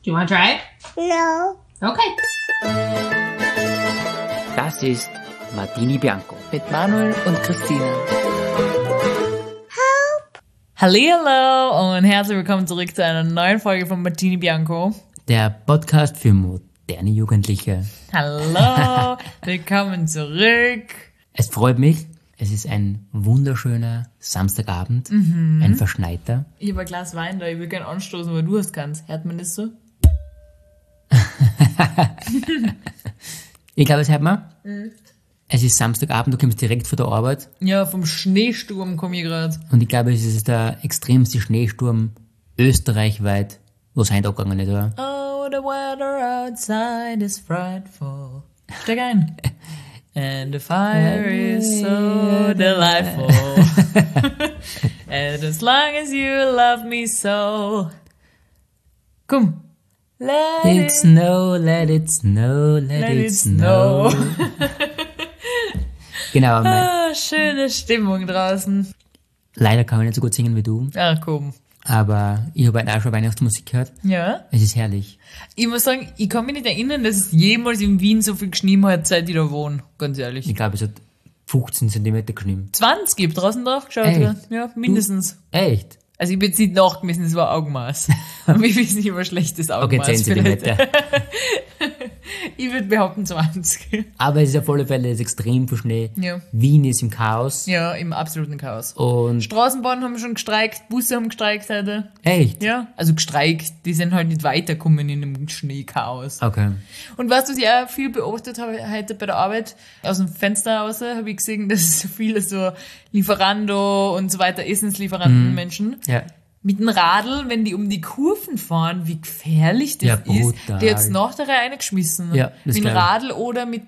Do you want to try it? No. Okay. Das ist Martini Bianco. Mit Manuel und Christina. Hallihallo und herzlich willkommen zurück zu einer neuen Folge von Martini Bianco. Der Podcast für moderne Jugendliche. Hallo, willkommen zurück. Es freut mich. Es ist ein wunderschöner Samstagabend. Ein verschneiter. Ich habe ein Glas Wein da, ich will gerne anstoßen, weil du hast keins. Hört man das so? Ich glaube, das hört man. Es ist Samstagabend, du kommst direkt von der Arbeit. Ja, vom Schneesturm komme ich gerade. Und ich glaube, es ist der extremste Schneesturm österreichweit, wo es heute abgegangen ist, oder? Oh, the weather outside is frightful. Steig ein. And the fire is so delightful. And as long as you love me so. Komm. Let It snow, let it snow, let it snow. Genau, schöne Stimmung draußen. leider kann ich nicht so gut singen wie du, Ja, komm. aber ich habe heute auch schon Weihnachtsmusik gehört. Ja. Es ist herrlich. Ich muss sagen, ich kann mich nicht erinnern, dass es jemals in Wien so viel geschnien hat, seit ich da wohne. Ganz ehrlich. Ich glaube, es hat 15 Zentimeter geschnien. 20 gibt draußen drauf geschaut. Echt? Ja, mindestens. Echt? Also ich bin jetzt nicht nachgemessen, es war Augenmaß. Aber ich weiß nicht, über schlechtes Okay, Augenmaß. 10 Zentimeter. Ich würde behaupten 20. Aber es ist auf alle Fälle extrem viel Schnee. Ja. Wien ist im Chaos. Ja, im absoluten Chaos. Und Straßenbahnen haben schon gestreikt, Busse haben gestreikt heute. echt? Ja, also gestreikt, die sind halt nicht weitergekommen in dem Schneechaos. Okay. Und weißt du, was ich auch viel beobachtet habe heute bei der Arbeit? Aus dem Fenster raus habe ich gesehen, dass es so viele so Lieferando und so weiter, Essenslieferanten-Menschen Ja. mit dem Radl, wenn die um die Kurven fahren, wie gefährlich das Ja, ist. brutal. Die hat's nach der Reihe geschmissen. Ja, das mit dem glaub ich. Radl oder mit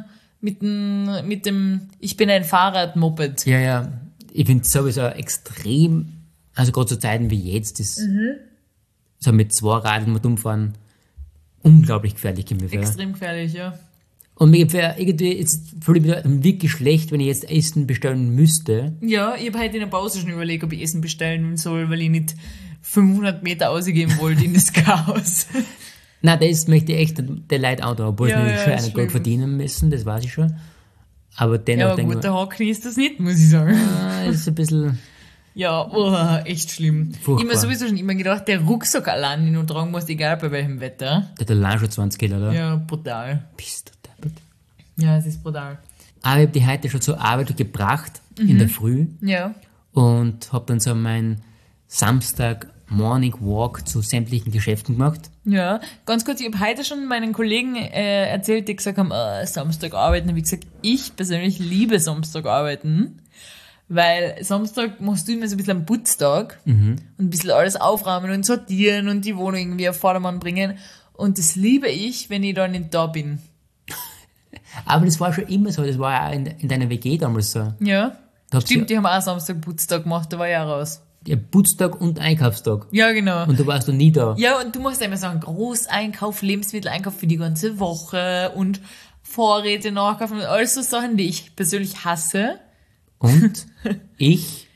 dem Ich bin ein Fahrrad-Moped. Ja, ja. Ich finde es sowieso extrem, also gerade zu Zeiten wie jetzt, ist so mit 2 Radeln mit umfahren unglaublich gefährlich. Extrem gefährlich, ja. Und mir wäre irgendwie, jetzt fühle ich mich wirklich schlecht, wenn ich jetzt Essen bestellen müsste. Ja, ich habe heute in der Pause schon überlegt, ob ich Essen bestellen soll, weil ich nicht 500 Meter ausgeben wollte in das Chaos. Nein, das möchte ich echt der Leute auch da, obwohl Ja, sie ja, schon ist einen schlimm. Geld verdienen müssen, das weiß ich schon. Aber dennoch Ja, aber denke ich guter mir, Haken ist das nicht, muss ich sagen. ist ein bisschen Ja, oh, echt schlimm. Furchtbar. Ich habe mir sowieso schon immer gedacht, der Rucksack allein, den du tragen musst, egal bei welchem Wetter. der hat allein schon 20 Kilo, oder? Ja, brutal. Bist du deppert. Ja, es ist brutal. Aber ich habe die heute schon zur Arbeit gebracht, in der Früh, Ja. und habe dann so meinen Samstag Morning Walk zu sämtlichen Geschäften gemacht. Ja, ganz kurz, ich habe heute schon meinen Kollegen erzählt, die gesagt haben, Samstag arbeiten. Und wie gesagt, ich persönlich liebe Samstag arbeiten, weil Samstag machst du immer so ein bisschen einen Putztag und ein bisschen alles aufräumen und sortieren und die Wohnung irgendwie auf Vordermann bringen. Und das liebe ich, wenn ich da nicht da bin. Aber das war schon immer so, das war ja auch in deiner WG damals so. Ja, Da habt stimmt, die haben auch Samstag Putztag gemacht, da war ich auch raus. ihr Putztag und Einkaufstag. Ja, genau. Und du warst noch nie da. Ja, und du machst ja immer so einen Großeinkauf, Lebensmitteleinkauf für die ganze Woche und Vorräte nachkaufen und alles so Sachen, die ich persönlich hasse. Und ich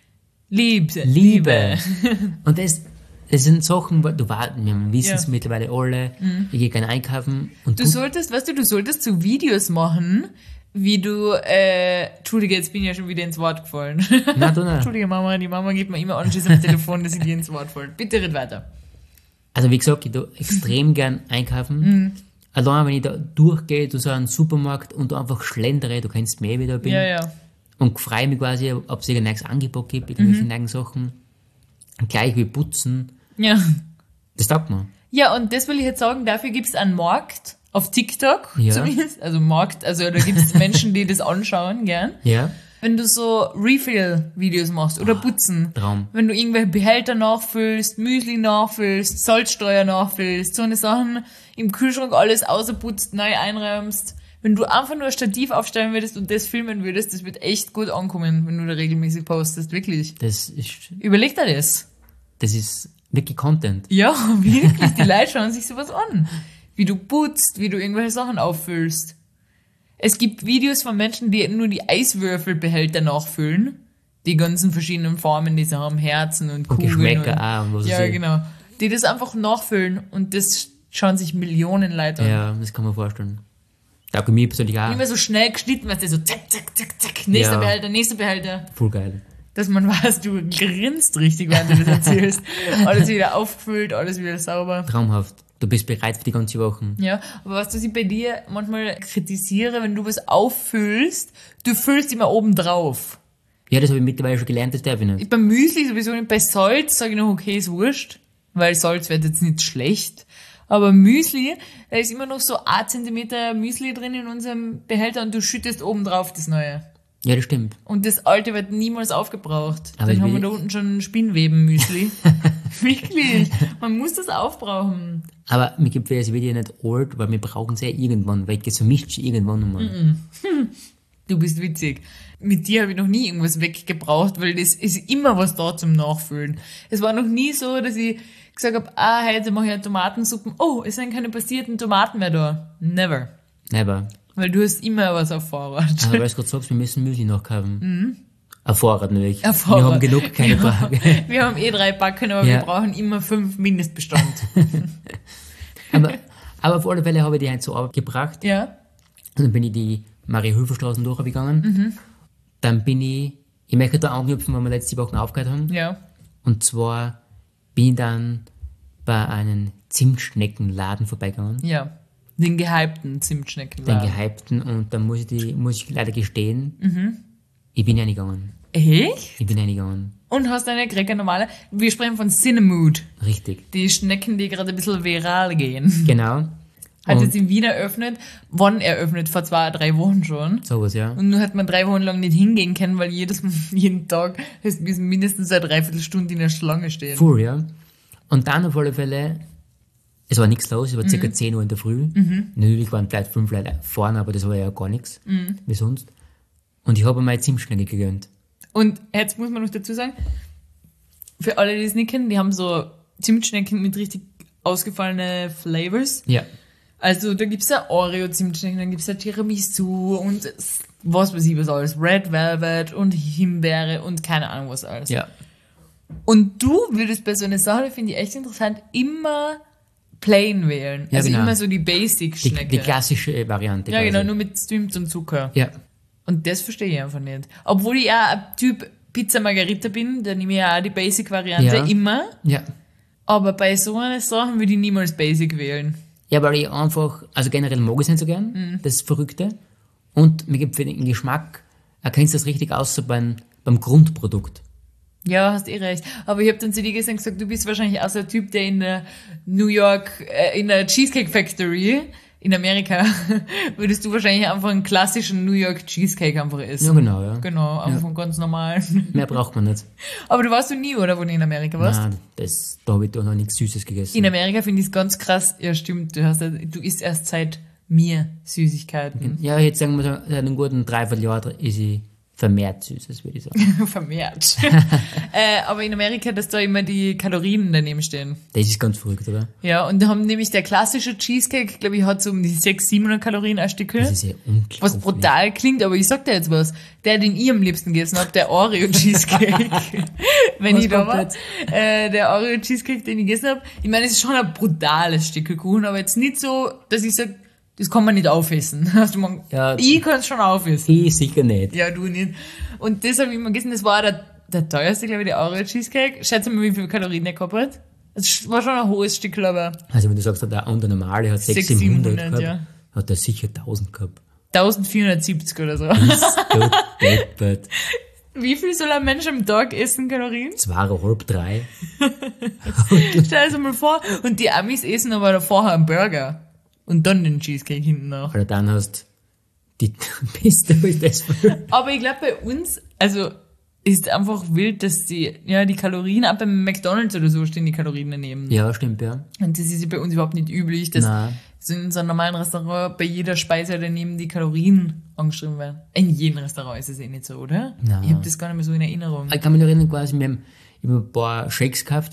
liebe. Und das sind Sachen, wir wissen es Ja. mittlerweile alle. Ich gehe gerne einkaufen. Und Du solltest so Videos machen, wie du, Entschuldige, jetzt bin ich ja schon wieder ins Wort gefallen. Nein, du nicht. Entschuldige, Mama, die Mama gibt mir immer anschließend am Telefon, dass ich dir ins Wort falle. Bitte red weiter. Also wie gesagt, ich tue extrem gern einkaufen. Allein wenn ich da durchgehe, du so einen Supermarkt und einfach schlendere, du kennst mich, wie ich da bin. Ja, ja. Und freue mich quasi, ob es ein neues Angebot gibt, irgendwelche neuen Sachen. Und gleich wie putzen. Ja. Das taugt mir. Ja, und das will ich jetzt sagen, dafür gibt's einen Markt auf TikTok Ja. zumindest. Also Markt, also da gibt's Menschen, die das anschauen gern. Ja? Wenn du so Refill-Videos machst oder putzen. Traum. Wenn du irgendwelche Behälter nachfüllst, Müsli nachfüllst, Salzsteuer nachfüllst, so eine Sachen, im Kühlschrank alles außerputzt, neu einräumst. Wenn du einfach nur ein Stativ aufstellen würdest und das filmen würdest, das wird echt gut ankommen, wenn du da regelmäßig postest, wirklich. Das ist Überleg dir das. wirklich Content. Ja, wirklich, die Leute schauen sich sowas an. Wie du putzt, wie du irgendwelche Sachen auffüllst. Es gibt Videos von Menschen, die nur die Eiswürfelbehälter nachfüllen. Die ganzen verschiedenen Formen, die sie haben, Herzen und Kugeln. Geschmäcker und, auch und was ja, weiß ich. genau. Die das einfach nachfüllen und das Schauen sich Millionen Leute an. Ja, das kann man vorstellen. Da mir persönlich auch Immer so schnell geschnitten, weißt du, so zack, zack, zack, zack, nächster Behälter. voll geil. Dass man weiß, du grinst richtig, während du das erzählst. Alles wieder aufgefüllt, alles wieder sauber. Traumhaft. Du bist bereit für die ganze Woche. Ja, aber was ich bei dir manchmal kritisiere, wenn du was auffüllst, du füllst immer oben drauf. Ja, das habe ich mittlerweile schon gelernt, das darf ich nicht. Beim Müsli sowieso nicht. Bei Salz sage ich noch, okay, ist wurscht, weil Salz wird jetzt nicht schlecht. Aber Müsli, da ist immer noch so 1 Zentimeter Müsli drin in unserem Behälter und du schüttest oben drauf das Neue. Ja, das stimmt. Und das alte wird niemals aufgebraucht. Aber Dann haben wir da unten schon Spinnweben-Müsli. Wirklich. Man muss das aufbrauchen. Aber mir gibt es wieder nicht alt, weil wir brauchen es ja irgendwann, weil es vermischt sich irgendwann einmal. Du bist witzig. Mit dir habe ich noch nie irgendwas weggebraucht, weil das ist immer was da zum Nachfüllen. Es war noch nie so, dass ich gesagt habe, heute mache ich eine Tomatensuppe. Oh, es sind keine passierten Tomaten mehr da. Never. Never. Weil du hast immer was auf Vorrat. Aber weil du gerade sagst, wir müssen Müsli nachkaufen. Ein Vorrat natürlich. Ein Vorrat. Wir haben genug, keine Frage. Wir haben 3 Packen, aber wir brauchen immer 5 Mindestbestand. aber auf alle Fälle habe ich die heute zur Arbeit gebracht. Ja. Und dann bin ich die Marie-Höfer-Straßen durchgegangen. Dann bin ich möchte da anknüpfen, wo wir letzte Woche aufgehört haben. Ja. Und zwar bin ich dann bei einem Zimtschneckenladen vorbeigegangen. Ja. Den gehypten Zimtschneckenladen. Den gehypten. Und dann muss ich leider gestehen, ich bin reingegangen. Echt? Ich bin reingegangen. Und hast eine Cracker normale? Wir sprechen von Cinemood. Richtig. Die Schnecken, die gerade ein bisschen viral gehen. Genau. Hat jetzt in Wien eröffnet. Wann eröffnet? Vor 2, 3 Wochen schon. Sowas, ja. Und nur hat man 3 Wochen lang nicht hingehen können, weil jeden Tag hast du mindestens eine Dreiviertelstunde in der Schlange stehen. Full, ja. Und dann auf alle Fälle, es war nichts los, es war circa 10 Uhr in der Früh. Natürlich waren vielleicht 5 Leute vorne, aber das war ja gar nichts, wie sonst. Und ich habe mir eine Zimtschnecke gegönnt. Und jetzt muss man noch dazu sagen, für alle, die es nicht kennen, die haben so Zimtschnecken mit richtig ausgefallenen Flavors. Ja. Also da gibt's ja Oreo-Zimtschnecken, dann gibt's ja Tiramisu und was weiß ich was alles. Red Velvet und Himbeere und keine Ahnung was alles. Ja. Und du würdest bei so einer Sache, finde ich echt interessant, immer plain wählen. Ja, also genau. immer so die Basic-Schnecke. Die klassische Variante. Ja, quasi. genau, nur mit Zimt und Zucker. Ja. Und das verstehe ich einfach nicht. Obwohl ich ja ein Typ Pizza Margherita bin, da nehme ich ja auch die Basic-Variante Ja. immer. Ja. Aber bei so einer Sache würde ich niemals Basic wählen. Ja, weil ich einfach, also generell mag ich es nicht so gern, das Verrückte. Und mir gibt für den Geschmack, erkennst du das richtig aus, so beim Grundprodukt. Ja, hast recht. Aber ich habe dann zu dir gestern gesagt, du bist wahrscheinlich auch so ein Typ, der in der New York, in der Cheesecake Factory in Amerika, würdest du wahrscheinlich einfach einen klassischen New York Cheesecake einfach essen. Ja, genau, ja. Genau, einfach einen ganz normalen. Mehr braucht man nicht. Aber du warst du nie, oder, wo du in Amerika warst? Nein, da habe ich da noch nichts Süßes gegessen. In Amerika finde ich es ganz krass. Ja, stimmt, du isst erst seit mir Süßigkeiten. Ja, jetzt sagen wir so, seit einem guten Dreivierteljahr ist ich vermehrt Süßes, würde ich sagen. Vermehrt. Aber in Amerika, dass da immer die Kalorien daneben stehen. Das ist ganz verrückt, oder? Ja, und da haben nämlich der klassische Cheesecake, glaube ich, hat so um die 600-700 Kalorien ein Stückel. Das ist ja unglaublich. Was brutal klingt, aber ich sag dir jetzt was. Der, den ich am liebsten gegessen habe, der Oreo-Cheesecake. Wenn Was ich da kommt war. jetzt? Der Oreo-Cheesecake, den ich gegessen habe. Ich meine, es ist schon ein brutales Stück Kuchen, aber jetzt nicht so, dass ich sage, das kann man nicht aufessen. Also Ja. ich kann es schon aufessen. Ich sicher nicht. Ja, du nicht. Und das habe ich immer gegessen. Das war der teuerste, glaube ich, der Oreo-Cheesecake. Schätze mal, wie viele Kalorien der gehabt hat. Es war schon ein hohes Stück, aber Also wenn du sagst, der normale hat 600, 600 gehabt, ja. hat er sicher 1000 gehabt. 1470 oder so. Ist Gott deppert. Wie viel soll ein Mensch am Tag essen, Kalorien? 2,5, 3. Stell dir mal vor. Und die Amis essen aber vorher einen Burger. Und dann den Cheesecake hinten nach. Oder dann hast die Beste, ist das für... Aber ich glaube, bei uns, also, ist einfach wild, dass die Kalorien, auch beim McDonalds oder so stehen die Kalorien daneben. Ja, stimmt, ja. Und das ist ja bei uns überhaupt nicht üblich, dass Nein. so in so einem normalen Restaurant bei jeder Speise daneben die Kalorien angeschrieben werden. In jedem Restaurant ist es eh nicht so, oder? Nein. Ich habe das gar nicht mehr so in Erinnerung. Ich kann mich noch erinnern, quasi, wir haben ein paar Shakes gekauft,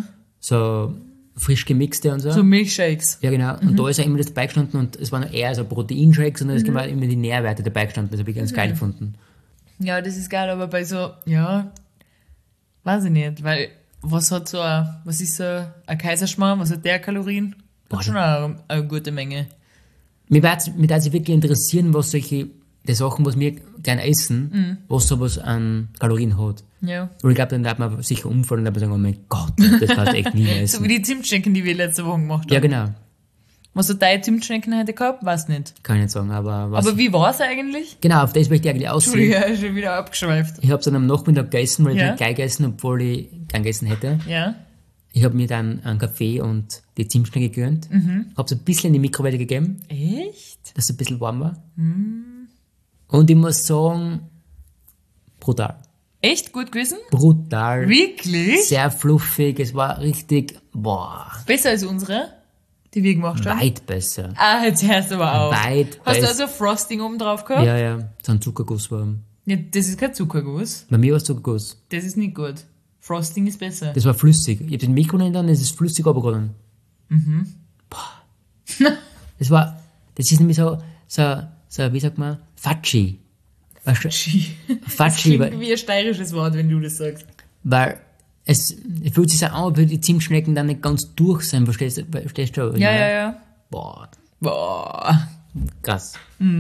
so frisch gemixte und so. So Milchshakes. Ja, genau. Und da ist ja immer das dabei gestanden und es waren eher so Proteinshakes und da ist immer die Nährwerte dabei gestanden. Das habe ich ganz geil gefunden. Ja, das ist geil, aber bei so, ja, weiß ich nicht, weil was ist so ein Kaiserschmarrn, was hat der Kalorien? Hat schon eine gute Menge. Mich würde sich wirklich interessieren, was solche die Sachen, was wir gerne essen, was sowas an Kalorien hat. Ja. Und ich glaube, dann darf man sicher umfallen und dann sagen, oh mein Gott, das kannst du echt nie mehr essen. So wie die Zimtschnecken, die wir letzte Woche gemacht haben. Ja, genau. Was hat deine Zimtschnecken heute gehabt? Weiß nicht. Kann ich nicht sagen, aber was. Aber wie war es eigentlich? Genau, auf das möchte ich eigentlich aussehen. Entschuldigung, schon wieder abgeschweift. Ich habe es dann am Nachmittag gegessen, weil ich Ja. nicht gleich gegessen, obwohl ich gern gegessen hätte. Ja. Ich habe mir dann einen Kaffee und die Zimtschnecke gegönnt. Habe es ein bisschen in die Mikrowelle gegeben, Echt? dass es ein bisschen warm war. Und ich muss sagen, brutal. Echt gut gewesen? Brutal. Wirklich? Sehr fluffig. Es war richtig, boah, Besser als unsere, die wir gemacht haben? weit besser. Ah, jetzt hörst du aber auf. Weit Hast du besser. also Frosting oben drauf gehabt? Ja, ja, so ein Zuckerguss war. Ja, das ist kein Zuckerguss. Bei mir war es Zuckerguss. Das ist nicht gut. Frosting ist besser. Das war flüssig. Ich habe den Mikro dann, es ist flüssig runtergegangen. Boah. Das ist nämlich so, wie sagt man, Fatschi. Weißt du? Fatschi, Klingt wie ein steirisches Wort, wenn du das sagst. weil es fühlt sich so an, weil die Zimtschnecken dann nicht ganz durch sein, verstehst du? Ja. Boah, Boah. krass.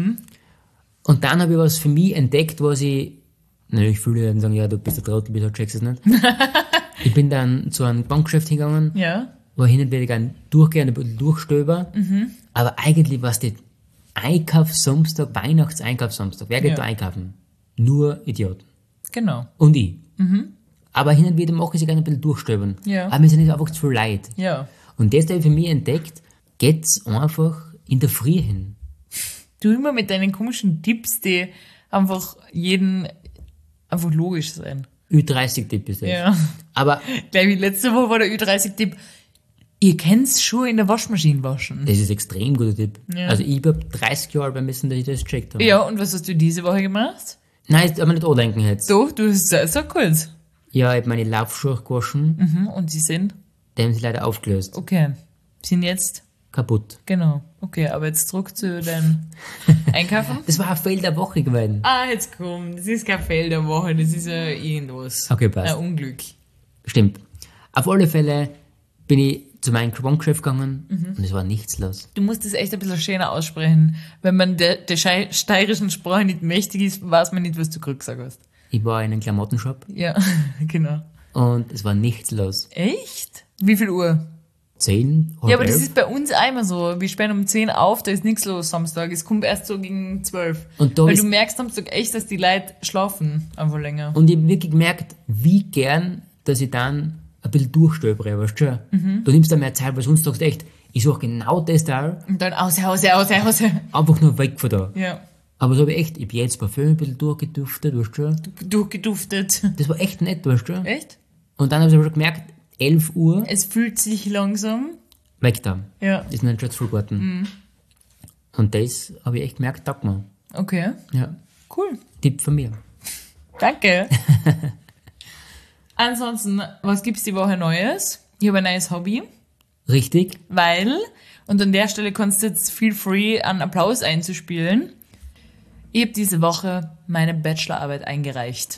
Und dann habe ich was für mich entdeckt, was ich, natürlich viele werden sagen, ja, du bist ein Trottel, du checkst es nicht. Ich bin dann zu einem Bankgeschäft hingegangen, Ja. wo ich hin und wieder gern durchgehe, ein bisschen durchstöber. Aber eigentlich war es der Einkaufssamstag, Weihnachtseinkaufssamstag. Wer geht Ja. da einkaufen? Nur Idioten. Genau. Und ich. Aber hin und wieder mache ich sie gerne ein bisschen durchstöbern. Ja. Aber mir ist nicht einfach zu viel leid. Ja. Und das habe ich für mich entdeckt, geht's einfach in der Früh hin. Du immer mit deinen komischen Tipps, die einfach jeden einfach logisch sein. Ü30-Tipp ist das. Ja. Aber Gleich wie letzte Woche war der Ü30-Tipp. Ihr könnt's Schuhe in der Waschmaschine waschen. das ist ein extrem guter Tipp. Ja. Also ich habe 30 Jahre beim Wissen, dass ich das gecheckt habe. Ja, und was hast du diese Woche gemacht? Nein, das habe ich nicht andenken jetzt. So, du hast so kurz. Ja, ich habe meine Laufschuhe gewaschen, Und sie sind? die haben sich leider aufgelöst. Okay. Sind jetzt? Kaputt. Genau. Okay, aber jetzt zurück zu deinem Einkaufen. Das war ein Fail der Woche gewesen. Ah, jetzt komm. Das ist kein Fail der Woche, das ist ja irgendwas. Okay, passt. Ein Unglück. Stimmt. Auf alle Fälle bin ich zu meinem Bankgeschäft gegangen und es war nichts los. Du musst das echt ein bisschen schöner aussprechen. Wenn man der steirischen Sprache nicht mächtig ist, weiß man nicht, was du gerade gesagt hast. Ich war in einem Klamottenshop Ja, genau. und es war nichts los. Echt? Wie viel Uhr? 10, halb Ja, aber das 11. ist bei uns einmal so. Wir sperren um 10 auf, da ist nichts los Samstag. Es kommt erst so gegen 12. Und da Weil ist- du merkst Samstag echt, dass die Leute schlafen einfach länger. Und ich habe wirklich gemerkt, wie gern, dass ich dann ein bisschen durchstöbere, weißt du schon? Du nimmst dann mehr Zeit, weil sonst sagst du echt, ich suche genau das da, Und dann aus. einfach nur weg von da. Ja, Aber so habe ich echt, ich habe jetzt Parfüm ein bisschen durchgeduftet, weißt du schon? durchgeduftet. Das war echt nett, weißt du? Echt? Und dann habe ich aber schon gemerkt, 11 Uhr, Es fühlt sich langsam. weg da. Ja, Ist ein schon zu Garten. Und das habe ich echt gemerkt, taugt mir. okay. Ja, Cool. Tipp von mir. Danke. Ansonsten, was gibt's die Woche Neues? Ich habe ein neues Hobby, Richtig? weil, und an der Stelle kannst du jetzt feel free einen Applaus einzuspielen. Ich habe diese Woche meine Bachelorarbeit eingereicht.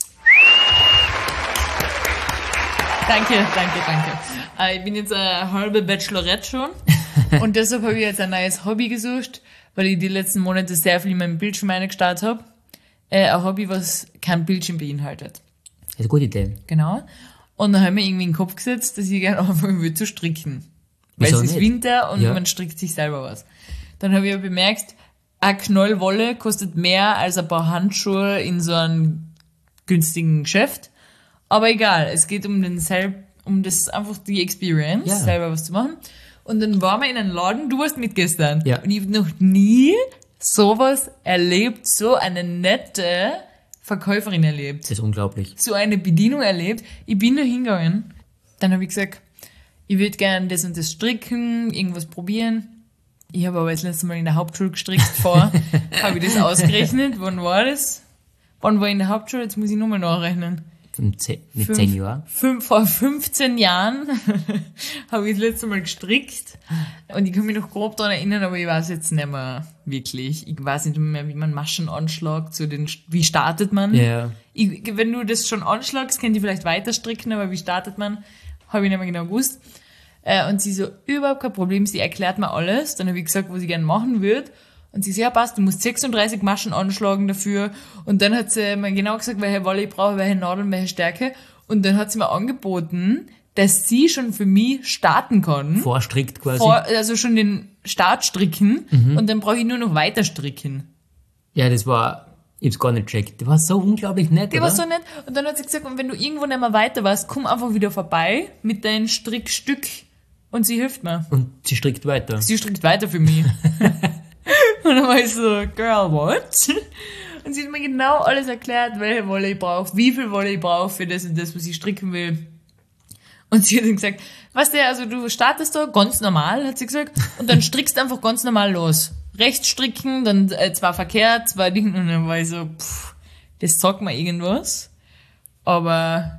Danke. Ich bin jetzt eine halbe Bachelorette schon und deshalb habe ich jetzt ein neues Hobby gesucht, weil ich die letzten Monate sehr viel in meinem Bildschirm eingestarrt habe. Ein Hobby, was kein Bildschirm beinhaltet. Das ist eine gute Idee. Genau. Und dann habe ich mir irgendwie in den Kopf gesetzt, dass ich gerne anfangen will zu stricken. Weil Wieso es ist nicht? Winter und Ja. man strickt sich selber was. Dann habe ich ja bemerkt, ein Knoll Wolle kostet mehr als ein paar Handschuhe in so einem günstigen Geschäft. Aber egal, es geht um das einfach die Experience, Ja. selber was zu machen. Und dann waren wir in einem Laden, du warst mit gestern. Ja. Und ich habe noch nie sowas erlebt, so eine nette Verkäuferin erlebt, Das ist unglaublich. so eine Bedienung erlebt. Ich bin da hingegangen, dann habe ich gesagt, ich würde gerne das und das stricken, irgendwas probieren. Ich habe aber das letzte Mal in der Hauptschule gestrickt vor, habe ich das ausgerechnet, wann war das? Wann war ich in der Hauptschule? Jetzt muss ich nochmal nachrechnen. Mit 10 Jahren. Vor 15 Jahren habe ich das letzte Mal gestrickt. Und ich kann mich noch grob daran erinnern, aber ich weiß jetzt nicht mehr wirklich. Ich weiß nicht mehr, wie man Maschen anschlägt, wie startet man. Ja. Wenn du das schon anschlagst, könnt ihr vielleicht weiter stricken, aber wie startet man, habe ich nicht mehr genau gewusst. Und sie so, überhaupt kein Problem, sie erklärt mir alles. Dann habe ich gesagt, was ich gerne machen würde. Und sie so, ja passt, du musst 36 Maschen anschlagen dafür. Und dann hat sie mir genau gesagt, welche Wolle ich brauche, welche Nadeln, welche Stärke. Und dann hat sie mir angeboten, dass sie schon für mich starten kann. Vorstrickt quasi. Also schon den Start stricken. Und dann brauche ich nur noch weiter stricken. Ja, ich hab's gar nicht gecheckt. Die war so unglaublich nett, Die war so nett. Und dann hat sie gesagt, und wenn du irgendwo nicht mehr weiter warst, komm einfach wieder vorbei mit deinem Strickstück. Und sie hilft mir. Und sie strickt weiter. Sie strickt weiter für mich. Und dann war ich so, girl, what? Und sie hat mir genau alles erklärt, welche Wolle ich brauche, wie viel Wolle ich brauche für das und das, was ich stricken will. Und sie hat dann gesagt, weißt du, also du startest da ganz normal, hat sie gesagt, und dann strickst einfach ganz normal los. Rechts stricken, dann zwar verkehrt, zwar Dinge, und dann war ich so, das sagt mir irgendwas. Aber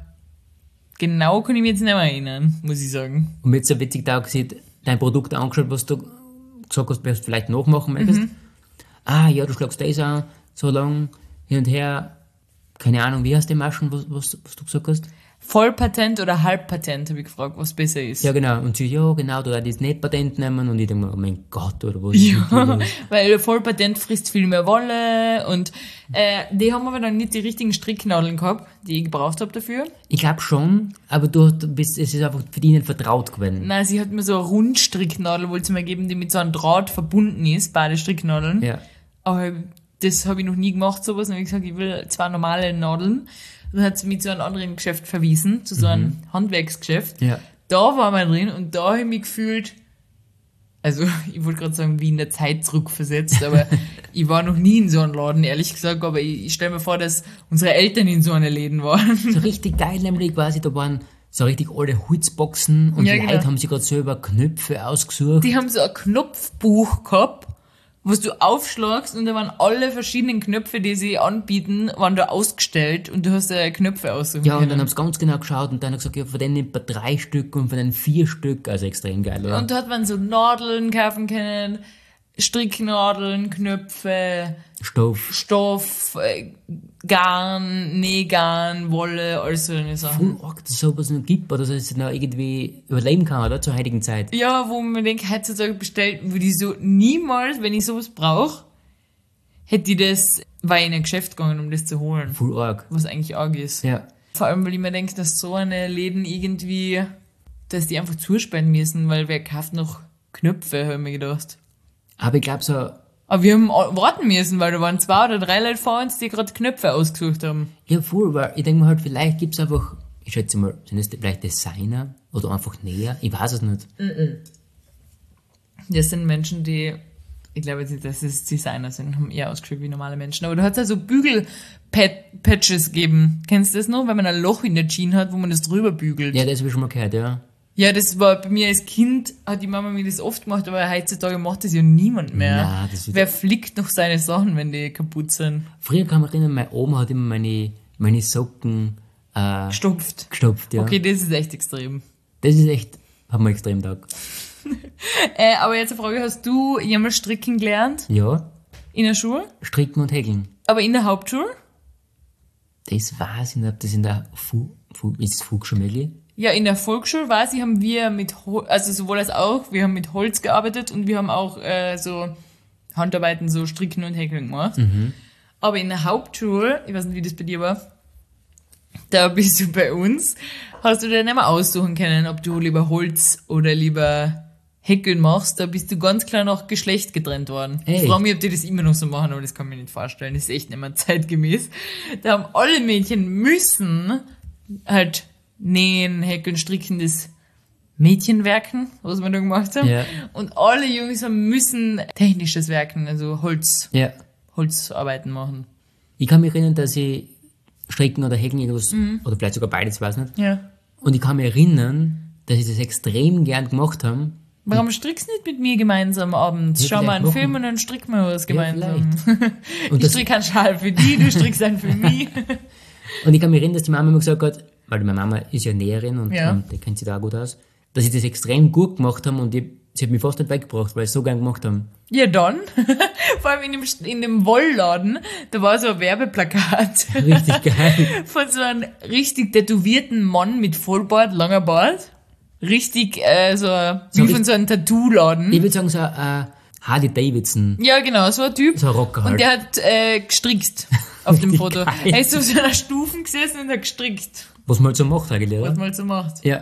genau kann ich mich jetzt nicht mehr erinnern, muss ich sagen. Und mir hat so witzig da gesehen, dein Produkt angeschaut, was du gesagt hast, was du vielleicht nachmachen möchtest. Ah, ja, du schlagst das an, so lang, hin und her. Keine Ahnung, wie heißt die Maschen, was du gesagt hast? Vollpatent oder Halbpatent, habe ich gefragt, was besser ist. Ja, genau. Und sie, ja, genau, du darfst nicht Patent nehmen. Und ich denke mir, oh mein Gott, oder was? Ja, weil Vollpatent frisst viel mehr Wolle und die haben aber dann nicht die richtigen Stricknadeln gehabt, die ich gebraucht habe dafür. Ich glaube schon, aber es ist einfach für die nicht vertraut gewesen. Nein, sie hat mir so eine Rundstricknadel, wollte sie mir geben, die mit so einem Draht verbunden ist, beide Stricknadeln. Ja. Aber das habe ich noch nie gemacht, sowas. Und ich habe gesagt, ich will 2 normale Nadeln. Dann hat sie mich zu einem anderen Geschäft verwiesen, zu so einem Handwerksgeschäft. Ja. Da war man drin und da habe ich mich gefühlt, also ich wollte gerade sagen, wie in der Zeit zurückversetzt, aber ich war noch nie in so einem Laden, ehrlich gesagt, aber ich stelle mir vor, dass unsere Eltern in so einer Läden waren. So richtig geil, nämlich quasi, da waren so richtig alte Holzboxen und Ja, die Leute genau. haben sich gerade selber Knöpfe ausgesucht. Die haben so ein Knopfbuch gehabt, was du aufschlagst und da waren alle verschiedenen Knöpfe, die sie anbieten, waren da ausgestellt und du hast Knöpfe aussuchen Ja, und können. dann haben sie ganz genau geschaut und dann hat gesagt, ja, von denen nimmt man 3 Stück und von denen 4 Stück, also extrem geil, oder? Und da hat man so Nadeln kaufen können, Stricknadeln, Knöpfe, Stoff, Garn, Nähgarn, Wolle, all so eine Sachen. Voll arg, dass es sowas noch gibt, oder dass es noch irgendwie überleben kann, oder? Zur heutigen Zeit. Ja, wo man denkt, heutzutage bestellt, würde ich so niemals, wenn ich sowas brauche, hätte ich das, war ich in ein Geschäft gegangen, um das zu holen. Voll arg. Was eigentlich arg ist. Ja. Vor allem, weil ich mir denke, dass so eine Läden irgendwie, dass die einfach zusperren müssen, weil wer kauft noch Knöpfe, habe ich mir gedacht. Aber ich glaube so, Aber wir haben warten müssen, weil da waren 2 oder 3 Leute vor uns, die gerade Knöpfe ausgesucht haben. ja voll, weil ich denke mir halt, vielleicht gibt's einfach, ich schätze mal, sind das vielleicht Designer oder einfach Näher? Ich weiß es nicht. Das sind Menschen, die, ich glaube jetzt nicht, dass es Designer sind, haben eher ausgeschrieben wie normale Menschen. Aber da hat es ja so Bügel-Patches gegeben. Kennst du das noch? Wenn man ein Loch in der Jeans hat, wo man das drüber bügelt. Ja, das habe ich schon mal gehört, ja. Ja, das war bei mir als Kind, hat die Mama mir das oft gemacht, aber heutzutage macht das ja niemand mehr. Nein, das ist- Wer flickt noch seine Sachen, wenn die kaputt sind? Früher kann ich mich erinnern, meine Oma hat immer meine Socken Stopft. gestopft, ja. Okay, das ist echt extrem. Das ist echt, hat mir extrem taugt. Aber jetzt eine Frage, hast du jemals stricken gelernt? Ja, In der Schule? stricken und häkeln. Aber in der Hauptschule? Das weiß ich nicht, ob das in der ist es Volksschule? Ja, in der Volksschule weiß ich, haben wir also sowohl als auch, wir haben mit Holz gearbeitet und wir haben auch so Handarbeiten, so Stricken und Häkeln gemacht. Aber in der Hauptschule, ich weiß nicht, wie das bei dir war, da bist du bei uns, hast du dir nicht mehr aussuchen können, ob du lieber Holz oder lieber Häkeln machst. Da bist du ganz klar nach Geschlecht getrennt worden. Hey. Ich frage mich, ob die das immer noch so machen, aber das kann ich mir nicht vorstellen. Das ist echt nicht mehr zeitgemäß. Da haben alle Mädchen müssen halt nähen, häkeln, stricken, das Mädchenwerken, was wir da gemacht haben. Ja. Und alle Jungs müssen technisches Werken, also Ja. Holzarbeiten machen. Ich kann mich erinnern, dass ich stricken oder häkeln irgendwas, oder vielleicht sogar beides, weiß nicht. Ja. Und ich kann mich erinnern, dass ich das extrem gern gemacht habe. Warum strickst du nicht mit mir gemeinsam abends? Ja, Schau mal einen vielleicht Film machen. und dann stricken wir was gemeinsam. Und, Ich das, stricke einen Schal für die, du strickst einen für mich. und ich kann mich erinnern, dass die Mama immer gesagt hat, weil meine Mama ist ja Näherin und, Ja. und die kennt sich da auch gut aus, dass ich das extrem gut gemacht habe und sie hat mich fast nicht weggebracht, weil ich es so gern gemacht habe. Ja, dann. Vor allem in dem Wollladen, da war so ein Werbeplakat Richtig geil. von so einem richtig tätowierten Mann mit Vollbart, langer Bart. Richtig, so So wie von so einem Tattoo-Laden. Ich würde sagen, so Harley Davidson, Ja, genau, so ein Typ. so ein Rocker halt. Und der hat gestrickt auf dem Wie Foto. geil. Er ist auf so einer Stufen gesessen und hat gestrickt, Was man halt so macht eigentlich, was oder? man halt so macht. Ja.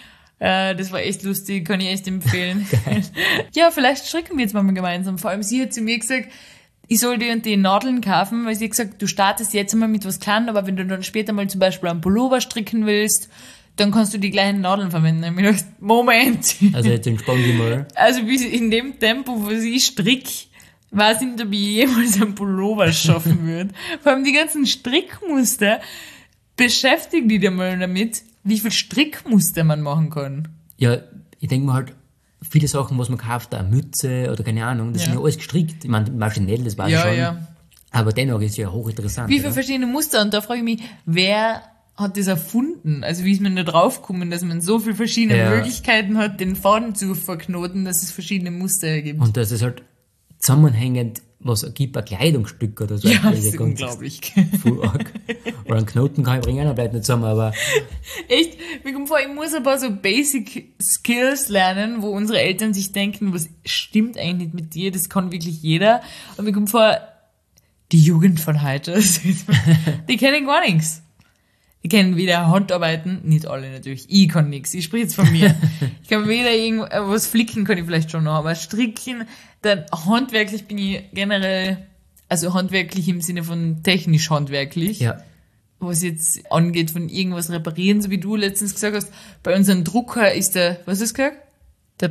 Das war echt lustig, kann ich echt empfehlen. Ja, vielleicht stricken wir jetzt mal gemeinsam. Vor allem sie hat zu mir gesagt, ich soll dir die Nadeln kaufen, weil sie hat gesagt, du startest jetzt einmal mit was Kleinem, aber wenn du dann später mal zum Beispiel einen Pullover stricken willst, dann kannst du die gleichen Nadeln verwenden. Und ich hab mir gedacht, Moment. Also jetzt entspann dich mal. Also bis in dem Tempo, wo ich strick, weiß ich nicht, ob ich jemals einen Pullover schaffen würde. Vor allem die ganzen Strickmuster, beschäftigt die dir mal damit, wie viel Strickmuster man machen kann. Ja, ich denke mir halt, viele Sachen, was man kauft, eine Mütze oder keine Ahnung, das Ja. sind ja alles gestrickt. Ich meine, maschinell, das weiß ich Ja, schon. ja. Aber dennoch ist es ja hochinteressant. Wie viele oder? verschiedene Muster? Und da frage ich mich, wer hat das erfunden? Also wie ist man da draufgekommen, dass man so viele verschiedene Ja. Möglichkeiten hat, den Faden zu verknoten, dass es verschiedene Muster ergibt? Und dass es halt zusammenhängend was gibt, ein Kleidungsstück oder so. Ja, Das das ist ganz unglaublich. voll arg. Oder einen Knoten kann ich bringen, dann bleibt nicht zusammen, aber Echt, mir kommt vor, ich muss ein paar so Basic Skills lernen, wo unsere Eltern sich denken, was stimmt eigentlich nicht mit dir, das kann wirklich jeder. Und mir kommt vor, die Jugend von heute, die kennen gar nichts. Die kennen weder Handarbeiten, nicht alle natürlich, ich kann nichts, ich spreche jetzt von mir. Ich kann weder irgendwas flicken, kann ich vielleicht schon noch, aber stricken, dann handwerklich bin ich generell, also handwerklich im Sinne von technisch handwerklich. ja. Was jetzt angeht von irgendwas reparieren, so wie du letztens gesagt hast, bei unserem Drucker ist was hast du gesagt? Der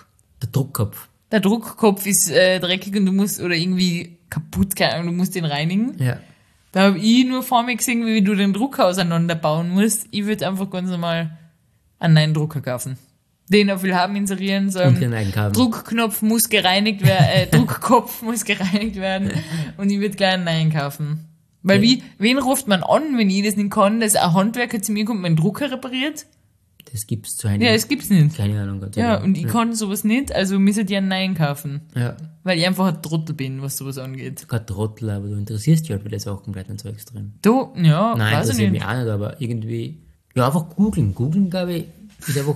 Der Druckkopf ist dreckig und du musst, oder irgendwie kaputt, keine Ahnung, du musst den reinigen. Ja. Da habe ich nur vor mir gesehen, wie du den Drucker auseinanderbauen musst. Ich würde einfach ganz normal einen neuen Drucker kaufen. Den auf Willhaben inserieren, sagen, Und den eigenen kaufen. Druckknopf muss gereinigt werden, Druckkopf muss gereinigt werden und ich würde gleich einen neuen kaufen. Weil wen ruft man an, wenn ich das nicht kann, dass ein Handwerker zu mir kommt, meinen Drucker repariert? Das gibt's zu einem. Ja, das gibt's nicht. Keine Ahnung. Gott sei Ja, Dank. und ich kann sowas nicht, also müsste ich einen neuen kaufen. Ja. Weil ich einfach ein Trottel bin, was sowas angeht. Kein Trottel, aber du interessierst dich halt für die Sachen, bleibt nicht so extrem. Du, ja, Nein, weiß das ich ist nicht. mich auch nicht, aber irgendwie, ja, einfach googeln. Googeln, glaube ich, ist einfach,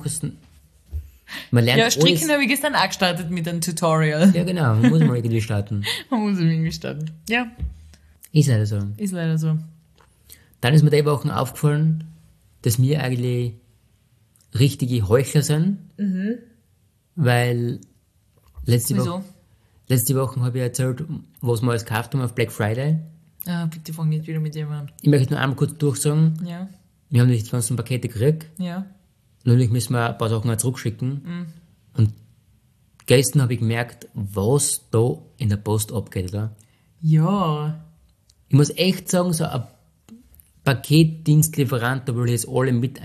man lernt Ja, Stricken alles. habe ich gestern auch gestartet mit einem Tutorial. Ja, genau, man muss mal irgendwie starten. Man muss irgendwie starten. Ja, Ist leider so. ist leider so. Dann ist mir die Wochen aufgefallen, dass wir eigentlich richtige Heuchler sind, weil letzte Wieso? Woche habe ich erzählt, was wir alles gekauft haben auf Black Friday. Ah, bitte fang nicht wieder mit dem an. Ich möchte nur einmal kurz durchsagen, Ja, wir haben nicht die ganzen Pakete gekriegt, ja. natürlich müssen wir ein paar Sachen auch zurückschicken. Und gestern habe ich gemerkt, was da in der Post abgeht, oder? Ja. Ich muss echt sagen, so ein Paketdienstlieferant, da will ich jetzt alle mit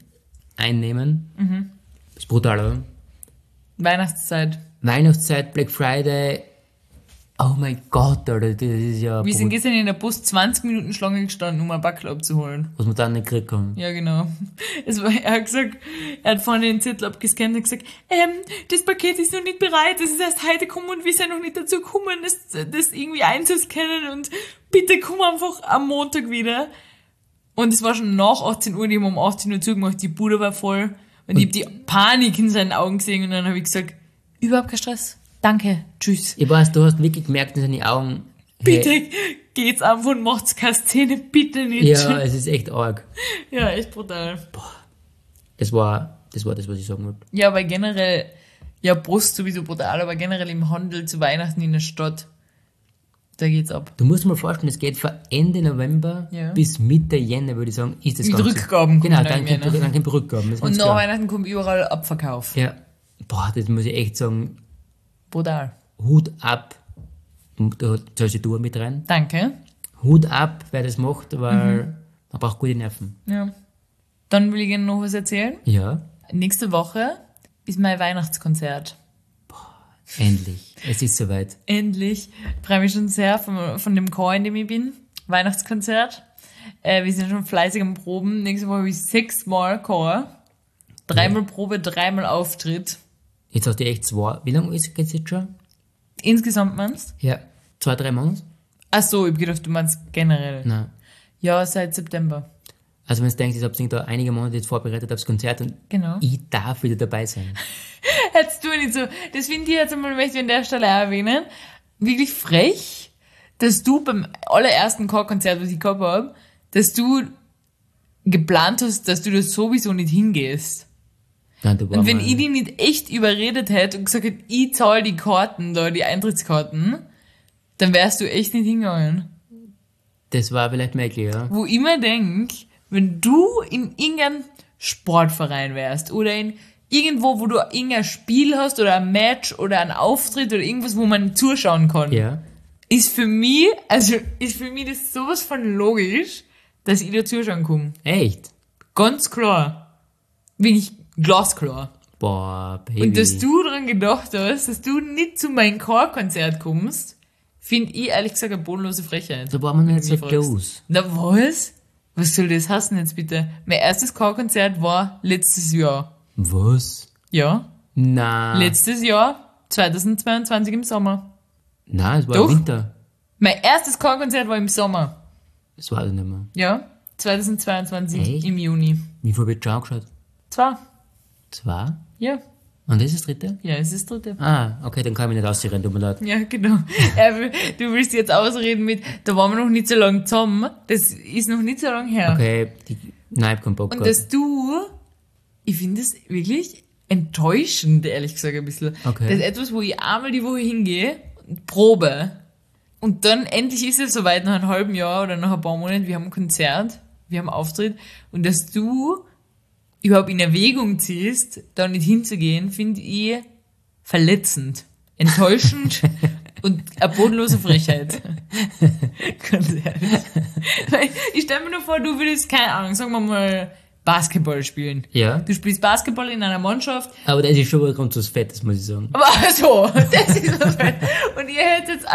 einnehmen. Ist brutal, oder? Weihnachtszeit. Weihnachtszeit, Black Friday. Oh mein Gott, Alter, das ist ja Wir sind gestern in der Post 20 Minuten Schlange gestanden, um ein Backel abzuholen. was wir dann nicht gekriegt haben. Ja, genau. Er hat gesagt, er hat vorne den Zettel abgescannt und gesagt, das Paket ist noch nicht bereit, es ist erst heute gekommen und wir sind noch nicht dazu gekommen, das irgendwie einzuscannen und bitte komm einfach am Montag wieder. Und es war schon nach 18 Uhr, die haben um 18 Uhr zugemacht, die Bude war voll und ich habe die Panik in seinen Augen gesehen und dann habe ich gesagt, überhaupt kein Stress, danke, tschüss. Ich weiß, du hast wirklich gemerkt in seinen Augen, Bitte hey, geht's einfach und macht's keine Szene, bitte nicht. ja, es ist echt arg. Ja, echt brutal. Das war das, was ich sagen wollte. Ja, aber generell, ja, Post sowieso brutal, aber generell im Handel zu Weihnachten in der Stadt, da geht's ab. Du musst dir mal vorstellen, es geht von Ende November Ja. bis Mitte Jänner, würde ich sagen, ist das Mit Ganze. Rückgaben Genau, kommen dann dann kommt, mehr, ne? dann kommt Rückgaben. Das ist Und ganz nach klar. Weihnachten kommt überall Abverkauf. Ja. Boah, das muss ich echt sagen, Brutal. Hut ab. Da zahlst du mit rein. Danke. Hut ab, wer das macht, weil man braucht gute Nerven. Ja. Dann will ich gerne noch was erzählen. Ja, Nächste Woche ist mein Weihnachtskonzert. endlich. Es ist soweit. Endlich. Ich freue mich schon sehr von dem Chor, in dem ich bin. Weihnachtskonzert. Wir sind schon fleißig am Proben. Nächste Woche habe ich 6-mal Chor. 3-mal Probe, 3-mal Auftritt. Jetzt hast du echt zwei. Wie lange geht's jetzt schon? Insgesamt meinst du? Ja. 2-3 Monate? Ach so, ich hab gedacht, du meinst generell. Nein. Ja, seit September. Also wenn du denkst, ich habe da einige Monate jetzt vorbereitet aufs Konzert und Genau. ich darf wieder dabei sein. Jetzt tu nicht so. Das finde ich jetzt einmal, möchte ich an der Stelle auch erwähnen, wirklich frech, dass du beim allerersten Chorkonzert, was ich gehabt habe, dass du geplant hast, dass du da sowieso nicht hingehst. Nein, du Und wenn ich die nicht echt überredet hätte und gesagt hätte, ich zahle die Karten da, die Eintrittskarten, dann wärst du echt nicht hingegangen. Das war vielleicht möglich, ja. Wo ich mir denk, wenn du in irgendeinem Sportverein wärst oder in irgendwo, wo du irgendein Spiel hast oder ein Match oder ein Auftritt oder irgendwas, wo man zuschauen kann, Ja. ist für mich das sowas von logisch, dass ich da zuschauen kann. Echt? Ganz klar. Bin ich glasklar. Boah, Baby. Und dass du daran gedacht hast, dass du nicht zu meinem Chorkonzert kommst, finde ich ehrlich gesagt eine bodenlose Frechheit. Da war man wenn nicht du so mich fragst. close. Na was? Was soll das heißen jetzt bitte? Mein erstes Chorkonzert war letztes Jahr. Was? Ja. Na. Letztes Jahr, 2022 im Sommer. Na, es war Doch. Winter. Mein erstes Chorkonzert war im Sommer. Das war nicht mehr. Ja. 2022 Echt? im Juni. Wie viel wird schon angeschaut? 2. 2? Ja. Und das ist das dritte? Ja, es ist das dritte. Ah, okay, dann kann ich mich nicht ausreden, tut mir leid. Ja, genau. Du willst jetzt ausreden mit, da waren wir noch nicht so lange zusammen. Das ist noch nicht so lange her. Okay, nein, ich hab keinen Bock Und gehabt. dass du, ich finde es wirklich enttäuschend, ehrlich gesagt, ein bisschen. Okay. Das ist etwas, wo ich einmal die Woche hingehe, probe. Und dann endlich ist es soweit, nach einem halben Jahr oder nach ein paar Monaten, wir haben ein Konzert, wir haben einen Auftritt. Und dass du überhaupt in Erwägung ziehst, da nicht hinzugehen, finde ich verletzend, enttäuschend und eine bodenlose Frechheit. Ganz ehrlich. Weil ich stelle mir nur vor, du würdest, keine Ahnung, sagen wir mal, Basketball spielen. Ja, Du spielst Basketball in einer Mannschaft, aber das ist schon ein Grund was Fettes, muss ich sagen. aber so, das ist was Fett. Und ihr hättet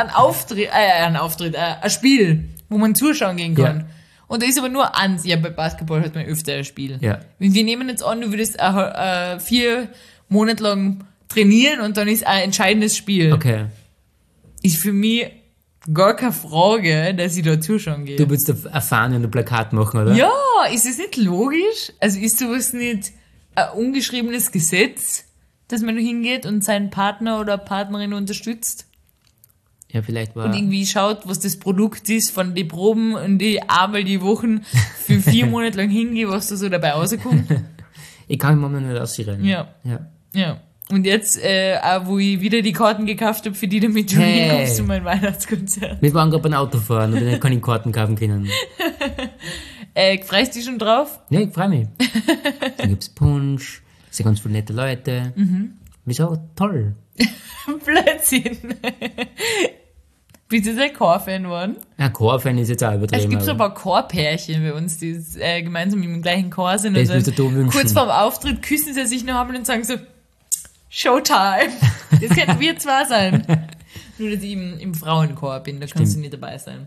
ein Spiel, wo man zuschauen gehen kann. Ja. Und da ist aber nur eins, ja, bei Basketball hat man öfter ein Spiel. Ja. Wir nehmen jetzt an, du würdest 4 Monate lang trainieren und dann ist ein entscheidendes Spiel. Okay. Ist für mich gar keine Frage, dass ich da zuschauen gehe. Du willst eine Fahne und ein Plakat machen, oder? Ja, ist es nicht logisch? Also ist sowas nicht ein ungeschriebenes Gesetz, dass man da hingeht und seinen Partner oder Partnerin unterstützt Ja, vielleicht war... und irgendwie schaut, was das Produkt ist von den Proben und die einmal die Wochen für 4 Monate lang hingehe, was da so dabei rauskommt? Ich kann mich momentan nicht ausreden. Ja, Ja. ja. Und jetzt, auch wo ich wieder die Karten gekauft habe, für die, damit du Hey. hinkommst zu meinem Weihnachtskonzert. Wir waren gerade beim Autofahren und dann kann ich Karten kaufen können. Freust du dich schon drauf? Ja, ich freue mich. Dann gibt's Punsch, es sind ganz viele nette Leute. Wieso? Toll. Blödsinn. Bist du jetzt ein Chor-Fan geworden? Ein Chor-Fan ist jetzt auch Es übertrieben. gibt so ein aber paar Chorpärchen bei uns, die gemeinsam im gleichen Chor sind. Das Und dann würdest du wünschen. kurz vorm Auftritt küssen sie sich noch einmal und sagen so, Showtime. Das könnten wir zwei sein. Nur, dass ich im Frauenchor bin, da kannst du nicht dabei sein.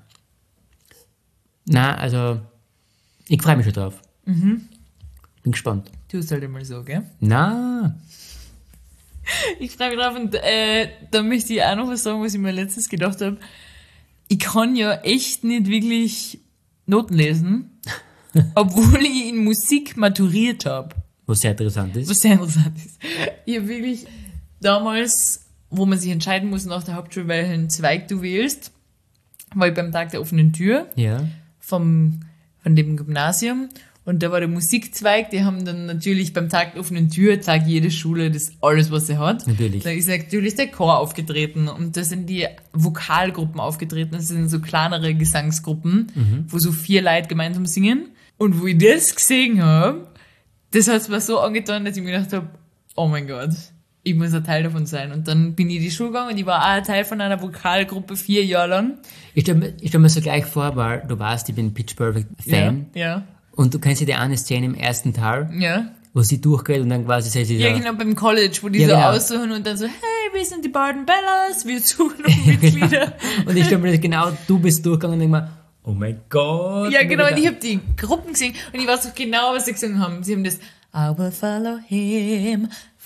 Na, also, ich freue mich schon drauf. Bin gespannt. Tust halt immer so, gell? Na, Ich freue mich drauf und da möchte ich auch noch was sagen, was ich mir letztens gedacht habe. Ich kann ja echt nicht wirklich Noten lesen, obwohl ich in Musik maturiert habe. was sehr interessant ist. Was sehr interessant ist. Ich habe wirklich damals, wo man sich entscheiden muss nach der Hauptschule, welchen Zweig du wählst, war ich beim Tag der offenen Tür Ja, von dem Gymnasium. Und da war der Musikzweig, die haben dann natürlich beim Tag der offenen Tür, zeigt jede Schule das alles, was sie hat. Natürlich. Da ist natürlich der Chor aufgetreten und da sind die Vokalgruppen aufgetreten. Das sind so kleinere Gesangsgruppen, wo so 4 Leute gemeinsam singen. Und wo ich das gesehen habe, das hat mir so angetan, dass ich mir gedacht habe, oh mein Gott, ich muss ein Teil davon sein. Und dann bin ich in die Schule gegangen und ich war auch ein Teil von einer Vokalgruppe 4 Jahre lang. ich stell mir so gleich vor, weil du weißt, ich bin Pitch Perfect Fan. Ja, Und du kennst ja die eine Szene im ersten Teil, ja. wo sie durchgeht und dann quasi sagt sie Ja, so, genau, beim College, wo die Ja, so genau. aussuchen und dann so, hey, wir sind die Barden Bellas, wir suchen noch Mitglieder. und ich stelle mir das genau, du bist durchgegangen und denk mir, oh mein Gott. Ja, genau, und ich habe die Gruppen gesehen und ich weiß auch genau, was sie gesungen haben. Sie haben das I will follow him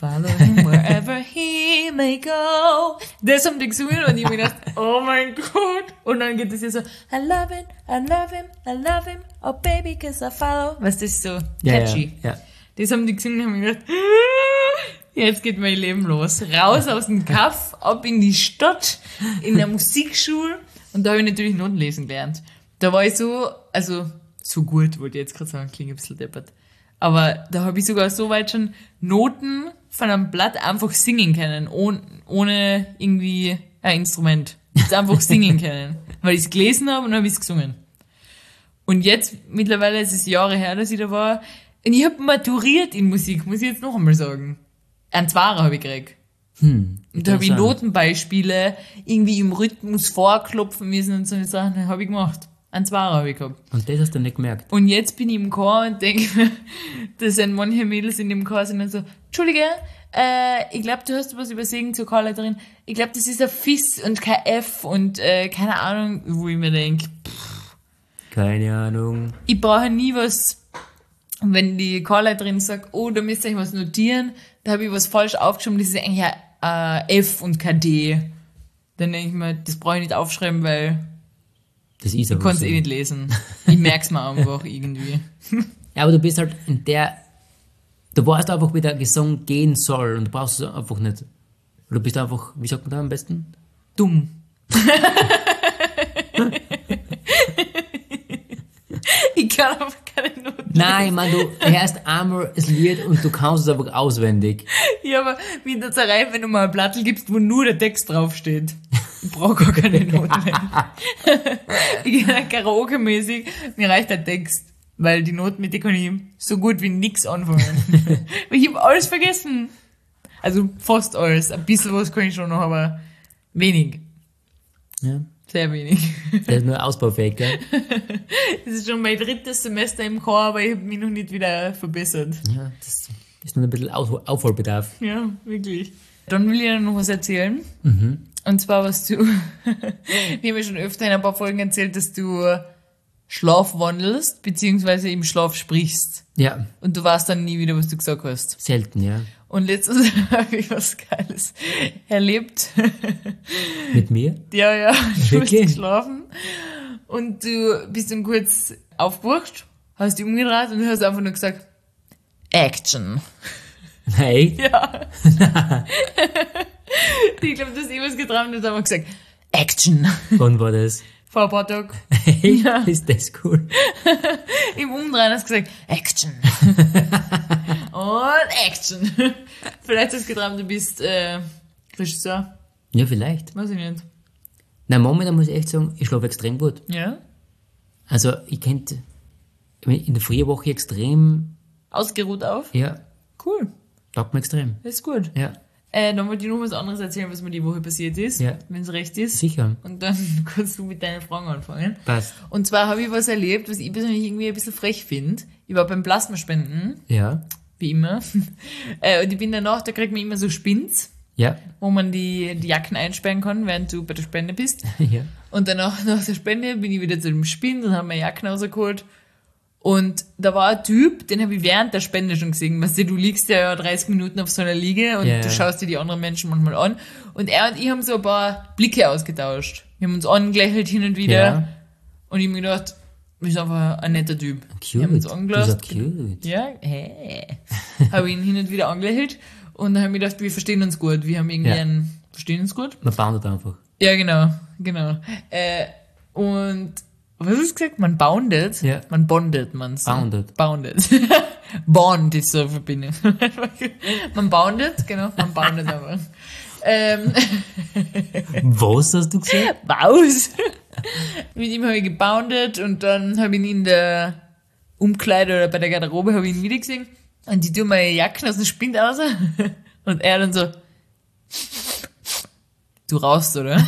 Follow him wherever he may go. Das haben die gesungen und ich mir gedacht, oh mein Gott. Und dann geht es ja so, I love him, I love him, I love him, oh baby, 'cause I follow. Was, das ist so catchy. Ja. Das haben die gesungen und haben mir gedacht, jetzt geht mein Leben los. Raus aus dem Kaff, ab in die Stadt, in der Musikschule. Und da habe ich natürlich Notenlesen gelernt. Da war ich so, also so gut, wollte ich jetzt gerade sagen, klingt ein bisschen deppert. Aber da habe ich sogar so weit schon Noten von einem Blatt einfach singen können, ohne irgendwie ein Instrument. Jetzt einfach singen können. Weil ich es gelesen habe und dann habe ich es gesungen. Und jetzt, mittlerweile ist es Jahre her, dass ich da war. Und ich habe maturiert in Musik, muss ich jetzt noch einmal sagen. Einen Zwarer habe ich gekriegt. Und da habe ich Notenbeispiele irgendwie im Rhythmus vorklopfen müssen und so eine Sachen habe ich gemacht. Einen Zwarer habe ich gehabt. Und das hast du nicht gemerkt? Und jetzt bin ich im Chor und denke mir, da sind manche Mädels in dem Chor sind dann so, Entschuldige, ich glaube, du hast was übersehen zur Chorleiterin. Ich glaube, das ist ein Fis und kein F und keine Ahnung, wo ich mir denke, Keine Ahnung. ich brauche nie was, wenn die Chorleiterin sagt, oh, da müsst ihr euch was notieren, da habe ich was falsch aufgeschrieben, das ist eigentlich ein F und kein D. Dann denke ich mir, das brauche ich nicht aufschreiben, weil Das ist ich aber kann es so. eh nicht lesen. Ich merke es mir einfach irgendwie. Ja, aber du bist halt in der... Du weißt einfach, wie der Gesang gehen soll und du brauchst es einfach nicht. Du bist einfach, wie sagt man da am besten? Dumm. Ich kann aber keine Noten. Nein, man, du hörst einmal das Lied und du kannst es einfach auswendig. Ja, aber wie in der Zerei, wenn du mal ein Blattl gibst, wo nur der Text draufsteht. Ich brauche gar keine Noten mehr. Ich kann Karaoke-mäßig, mir reicht der Text. Weil die Noten mit denen kann ich so gut wie nix anfangen. Weil ich habe alles vergessen. Also fast alles. Ein bisschen was kann ich schon noch, aber wenig. Ja, Sehr wenig. das ist nur ausbaufähig, gell? Das ist schon mein 3. Semester im Chor, aber ich habe mich noch nicht wieder verbessert. Ja, das ist nur ein bisschen Aufholbedarf. Ja, wirklich. Dann will ich dir noch was erzählen. Und zwar, was du, wir haben ja schon öfter in ein paar Folgen erzählt, dass du schlafwandelst, beziehungsweise im Schlaf sprichst. Ja, Und du weißt dann nie wieder, was du gesagt hast. selten, ja. Und letztens habe ich was Geiles erlebt. Mit mir? Ja, du hast Wirklich? geschlafen und du bist dann kurz aufgewacht, hast dich umgedreht und hast einfach nur gesagt, Action. Hey? Ja. Ich glaube, du hast irgendwas geträumt und hast einfach gesagt, Action. Wann war das? Vor ein paar Tagen. Hey, Ja. ist das cool? Im Umdrehen hast du gesagt, Action. Und Action. Vielleicht hast du geträumt, du bist Regisseur. Ja, vielleicht. Weiß ich nicht. Na, momentan muss ich echt sagen, ich schlafe extrem gut. Ja? Also, ich könnte in der frühen Woche extrem, Ausgeruht auf? ja, Cool. taugt mir extrem. Das ist gut. Ja, Dann wollte ich noch was anderes erzählen, was mir die Woche passiert ist. Ja. Wenn es recht ist. sicher. Und dann kannst du mit deinen Fragen anfangen. Passt. Und zwar habe ich was erlebt, was ich persönlich irgendwie ein bisschen frech finde. Ich war beim Plasmaspenden, Ja, wie immer. Und ich bin danach, da kriegt man immer so Spins, ja, wo man die Jacken einsperren kann, während du bei der Spende bist. ja. Und danach, nach der Spende, bin ich wieder zu dem Spind und habe meine Jacken rausgeholt. Und da war ein Typ, den habe ich während der Spende schon gesehen. Weißt du, du liegst ja 30 Minuten auf so einer Liege und Ja. du schaust dir die anderen Menschen manchmal an. Und er und ich haben so ein paar Blicke ausgetauscht. Wir haben uns angelächelt hin und wieder. Ja. Und ich habe mir gedacht, du bist einfach ein netter Typ. Cute. Wir haben uns Du angelacht. bist cute. Ja, habe ihn hin und wieder angelächelt. Und dann habe ich gedacht, wir verstehen uns gut. Wir haben irgendwie Ja. verstehen uns gut? Man boundet einfach. Ja, genau. Und was hast du gesagt? Man boundet? Ja. Man bondet, man so. Boundet. Boundet. Bond ist so eine Verbindung. Man boundet, genau, man boundet aber. Was hast du gesagt? Baus. Mit ihm habe ich geboundet und dann habe ich ihn in der Umkleide oder bei der Garderobe habe ich ihn wieder gesehen. Und die tun meine Jacken aus dem Spind raus. Und er dann so, du rauchst, oder?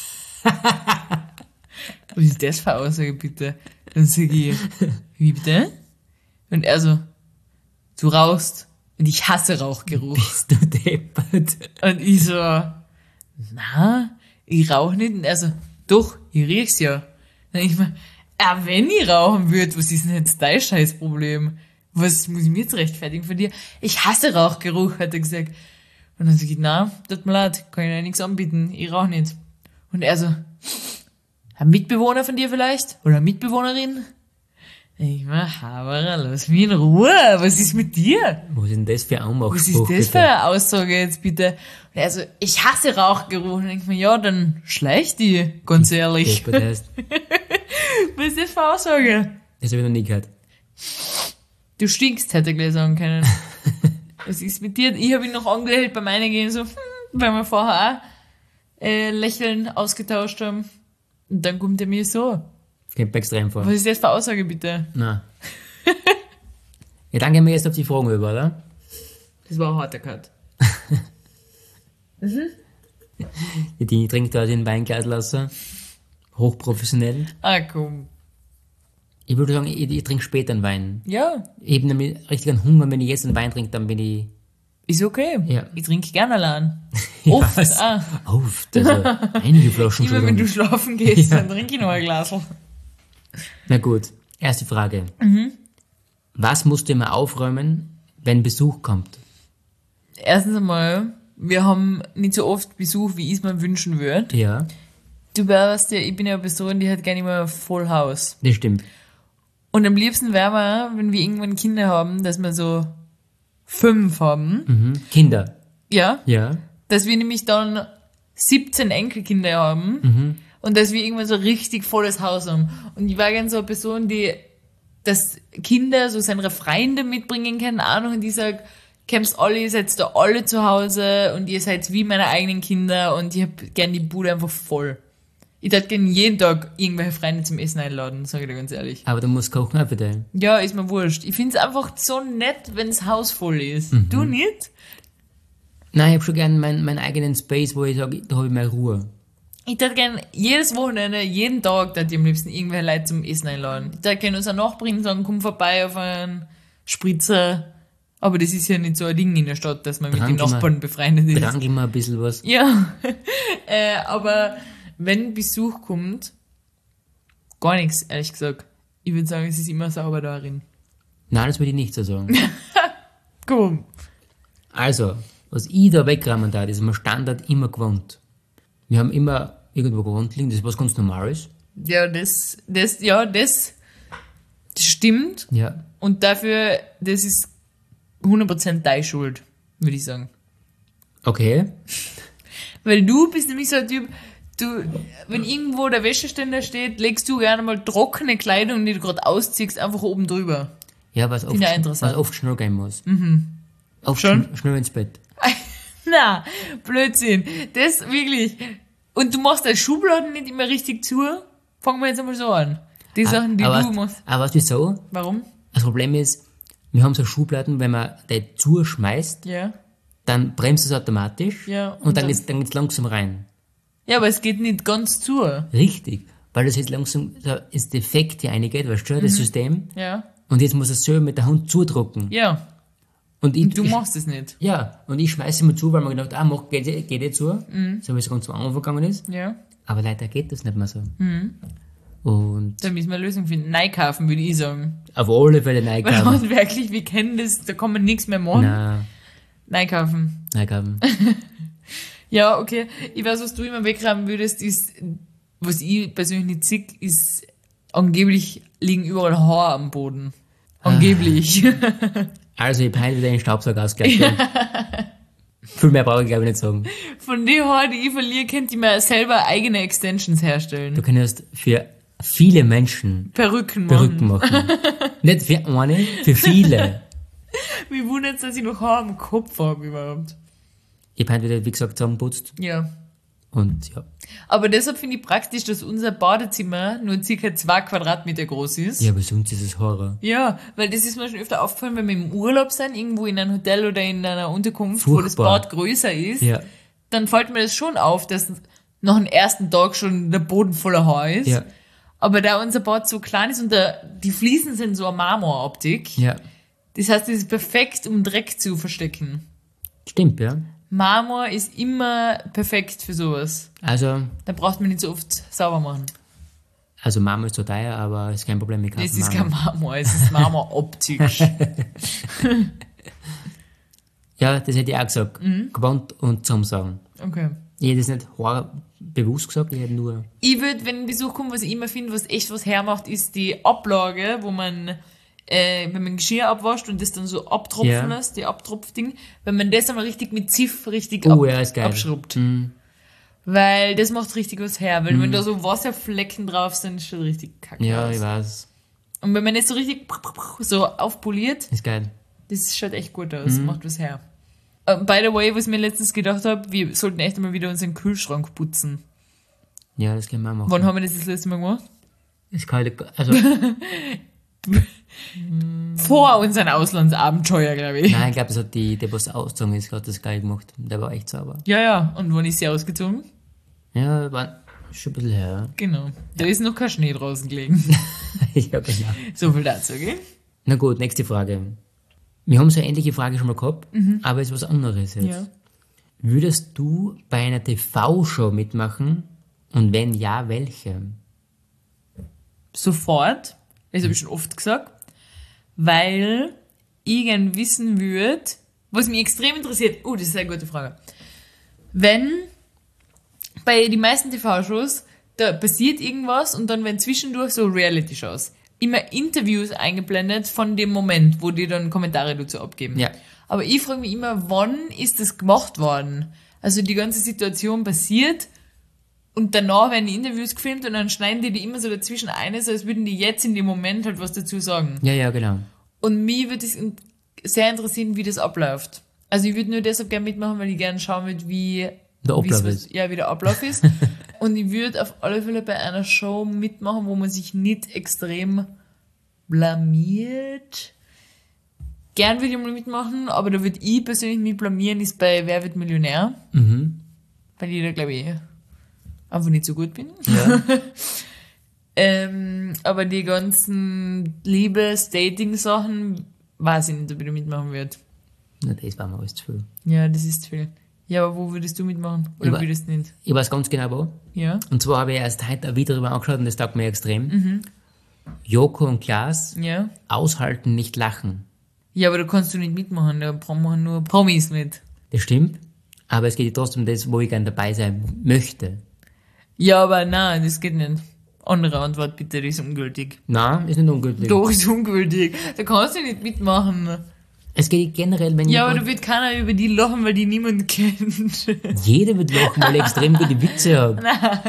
Was ist das für eine Aussage, bitte? Dann sag ich, wie bitte? Und er so, du rauchst. Und ich hasse Rauchgeruch. Bist du deppert? Und ich so, na, ich rauche nicht. Und er so, doch, ich riech's ja. Dann denk ich mir, wenn ich rauchen würde, was ist denn jetzt dein Scheißproblem? Was muss ich mir jetzt rechtfertigen von dir? Ich hasse Rauchgeruch, hat er gesagt. Und dann sag ich, na, tut mir leid, kann ich dir nichts anbieten, ich rauche nicht. Und er so, ein Mitbewohner von dir vielleicht? Oder eine Mitbewohnerin? Ich mach, Haberer, lass mich in Ruhe, was ist mit dir? Was ist denn das für ein Anmachspruch? Was ist das für eine Aussage jetzt bitte? Und er so, ich hasse Rauchgeruch. Und ich denk mir, ja, dann schleich die, ganz ehrlich. Das heißt, Was ist das für eine Aussage? das habe ich noch nie gehört. Du stinkst, hätte ich gleich sagen können. Was ist mit dir? Ich habe ihn noch angelächelt beim Eingehen, so, weil wir vorher auch Lächeln ausgetauscht haben. Und dann kommt er mir so. Kommt mir extrem vor. Was ist das für eine Aussage, bitte? Nein. Ja, dann gehen wir jetzt auf die Fragen über, oder? Das war ein harter Cut. Die trinkt da den Weinglas lassen. Hochprofessionell. Ah, komm. Ich würde sagen, ich trinke später einen Wein. Ja, Ich habe nämlich richtig einen Hunger, wenn ich jetzt einen Wein trinke, dann bin ich... ist okay. Ja. Ich trinke gerne allein. Oft, was? Oft. Also einige Flaschen Immer schon. wenn du schlafen gehst, dann trinke ich noch ein Glas. Na gut, erste Frage. Was musst du immer aufräumen, wenn Besuch kommt? Erstens einmal, wir haben nicht so oft Besuch, wie ich es mir wünschen würde. Ja, Du weißt ja, ich bin ja eine Person, die hat gerne immer Voll Haus. das stimmt. Und am liebsten wäre mir, wenn wir irgendwann Kinder haben, dass wir so 5 haben. Mhm. Kinder. Ja. Ja. Dass wir nämlich dann 17 Enkelkinder haben. Und dass wir irgendwann so richtig volles Haus haben. Und ich war gerne so eine Person, die dass Kinder so seine Freunde mitbringen können, Ahnung, und die sagt, kämpft alle, ihr seid da alle zu Hause und ihr seid wie meine eigenen Kinder und ich hab gern die Bude einfach voll. Ich würde gerne jeden Tag irgendwelche Freunde zum Essen einladen, sage ich dir ganz ehrlich. Aber du musst kochen auch bitte. Ja, ist mir wurscht. Ich find's einfach so nett, wenn das Haus voll ist. Du nicht? Nein, ich habe schon gern meinen eigenen Space, wo ich sage, da habe ich meine Ruhe. Ich würde gerne jedes Wochenende, jeden Tag, dass ich am liebsten irgendwelche Leute zum Essen einladen. Ich würde gerne unsere Nachbarin sagen, komm vorbei auf einen Spritzer. Aber das ist ja nicht so ein Ding in der Stadt, dass man mit den Nachbarn befreundet ist. Drangel mal ein bisschen was. Ja, aber wenn Besuch kommt, gar nichts, ehrlich gesagt. Ich würde sagen, es ist immer sauber darin. Nein, das würde ich nicht so sagen. Komm. Also, was ich da wegräumen darf, ist mein Standard immer gewohnt. Wir haben immer irgendwo gewohnt liegen, das ist was ganz Normales. Ja, das stimmt. Ja. Und dafür, das ist 100% deine Schuld, würde ich sagen. Okay. Weil du bist nämlich so ein Typ, wenn irgendwo der Wäscheständer steht, legst du gerne mal trockene Kleidung, die du gerade ausziehst, einfach oben drüber. Ja, was Finde ich interessant. oft schnell gehen muss. Oft Schon? schnell ins Bett. Na, Blödsinn. Das wirklich. Und du machst deine Schubladen nicht immer richtig zu? Fangen wir jetzt einmal so an. Die Sachen, die du machst. Aber weißt du wieso? Warum? Das Problem ist, wir haben so Schubladen, wenn man die zuschmeißt, Ja. dann bremst es automatisch Ja, und dann geht's langsam rein. Ja, aber es geht nicht ganz zu. Richtig. Weil das jetzt langsam so ins Defekt hier reingeht, weißt du, das System. Ja. Und jetzt muss es so mit der Hand zudrucken. Ja. Und Und du machst es nicht. Ja, und ich schmeiße immer zu, weil man gedacht, geht eh zu. So wie es ganz am Anfang gegangen ist. Ja. Aber leider geht das nicht mehr so. Und Da müssen wir eine Lösung finden. Neikaufen, würde ich sagen. auf alle Fälle Weil Neikaufen. handwerklich, wir kennen das, da kann man nichts mehr machen. Nein, Neikaufen. Neikaufen. Ja, okay. Ich weiß, was du immer wegräumen würdest, ist, was ich persönlich nicht sehe, ist, angeblich liegen überall Haare am Boden. Angeblich. Also, ich habe heute wieder den Staubsauger ausgelegt. Viel mehr brauche ich, glaube ich, nicht sagen. Von den Haaren, die ich verliere, könnt ihr mir selber eigene Extensions herstellen. Du kannst für viele Menschen Perücken Perücken machen. Nicht für eine, für viele. Wie wundert es, dass ich noch Haare am Kopf habe überhaupt. Ich habe heute wieder, wie gesagt, zusammengeputzt. Ja. Und ja. Aber deshalb finde ich praktisch, dass unser Badezimmer nur ca. 2 Quadratmeter groß ist. Ja, aber sonst ist es Horror. Ja, weil das ist mir schon öfter aufgefallen, wenn wir im Urlaub sind, irgendwo in einem Hotel oder in einer Unterkunft, wo das Furchtbar. Bad größer ist, Ja. dann fällt mir das schon auf, dass nach dem ersten Tag schon der Boden voller Haar ist. Ja. Aber da unser Bad so klein ist und die Fliesen sind so eine Marmoroptik, Ja. das heißt, es ist perfekt, um Dreck zu verstecken. Stimmt, ja. Marmor ist immer perfekt für sowas. Also, Da braucht man nicht so oft sauber machen. Also Marmor ist so teuer, aber ist kein Problem. Es ist kein Marmor, es ist Marmor optisch. Ja, das hätte ich auch gesagt. Gewandt und zusammensagen. Okay. Ich hätte das nicht bewusst gesagt, ich hätte nur... Ich würde, wenn ein Besuch kommt, was ich immer finde, was echt was hermacht, ist die Ablage, wo man, wenn man Geschirr abwascht und das dann so abtropfen lässt, die Abtropfding, wenn man das einmal richtig mit Ziff richtig abschrubbt. Weil das macht richtig was her, weil wenn da so Wasserflecken drauf sind, ist schon richtig kacke Ja, aus. ich weiß. Und wenn man das so richtig so aufpoliert, Ist geil. das schaut echt gut aus, macht was her. By the way, was ich mir letztens gedacht habe, wir sollten echt mal wieder unseren Kühlschrank putzen. Ja, das können wir auch machen. Wann haben wir das letzte Mal gemacht? Das kann ich, also, Vor unserem Auslandsabenteuer, glaube ich. nein, ich glaube, das hat der was ausgezogen ist, hat das geil gemacht. Der war echt sauber. Ja. Und wann ist sie ausgezogen? Ja, war schon ein bisschen her. Genau. Da ist noch kein Schnee draußen gelegen. Ja, genau. So viel dazu, gell? Na gut, nächste Frage. Wir haben so eine ähnliche Frage schon mal gehabt, aber es ist was anderes jetzt. Ja. Würdest du bei einer TV-Show mitmachen? Und wenn ja, welche? Sofort. Das habe ich schon oft gesagt. Weil ich gern wissen würde, was mich extrem interessiert. Das ist eine gute Frage. Wenn bei den meisten TV-Shows, da passiert irgendwas und dann werden zwischendurch so Reality-Shows immer Interviews eingeblendet von dem Moment, wo die dann Kommentare dazu abgeben. Ja. Aber ich frage mich immer, wann ist das gemacht worden? Also die ganze Situation passiert und danach werden die Interviews gefilmt und dann schneiden die immer so dazwischen ein, so als würden die jetzt in dem Moment halt was dazu sagen. Ja, genau. Und mich würde es sehr interessieren, wie das abläuft. Also ich würde nur deshalb gerne mitmachen, weil ich gerne schauen würde, wie Der Ablauf ist. Ja, wie der Ablauf ist. Und ich würde auf alle Fälle bei einer Show mitmachen, wo man sich nicht extrem blamiert. Gern würde ich mal mitmachen, aber da würde ich persönlich mich blamieren, ist bei Wer wird Millionär? Weil ich da, glaube ich, einfach nicht so gut bin. Ja. Aber die ganzen Liebes-Dating-Sachen weiß ich nicht, ob ich da mitmachen würde. Na, das war mir alles zu viel. Ja, das ist zu viel. Ja, aber wo würdest du mitmachen? Oder würdest du nicht? Ich weiß ganz genau wo. Ja. Und zwar habe ich erst heute auch wieder darüber angeschaut und das taugt mir extrem. Joko und Klaas, Ja. aushalten, nicht lachen. Ja, aber da kannst du nicht mitmachen, da machen nur Promis mit. Das stimmt, aber es geht trotzdem um das, wo ich gerne dabei sein möchte. Ja, aber nein, das geht nicht. Andere Antwort bitte, die ist ungültig. Nein, ist nicht ungültig. Doch, ist ungültig. Da kannst du nicht mitmachen. Es geht generell, wenn Ja, aber da wird keiner über die lachen, weil die niemand kennt. jeder wird lachen, weil er extrem gute Witze hat.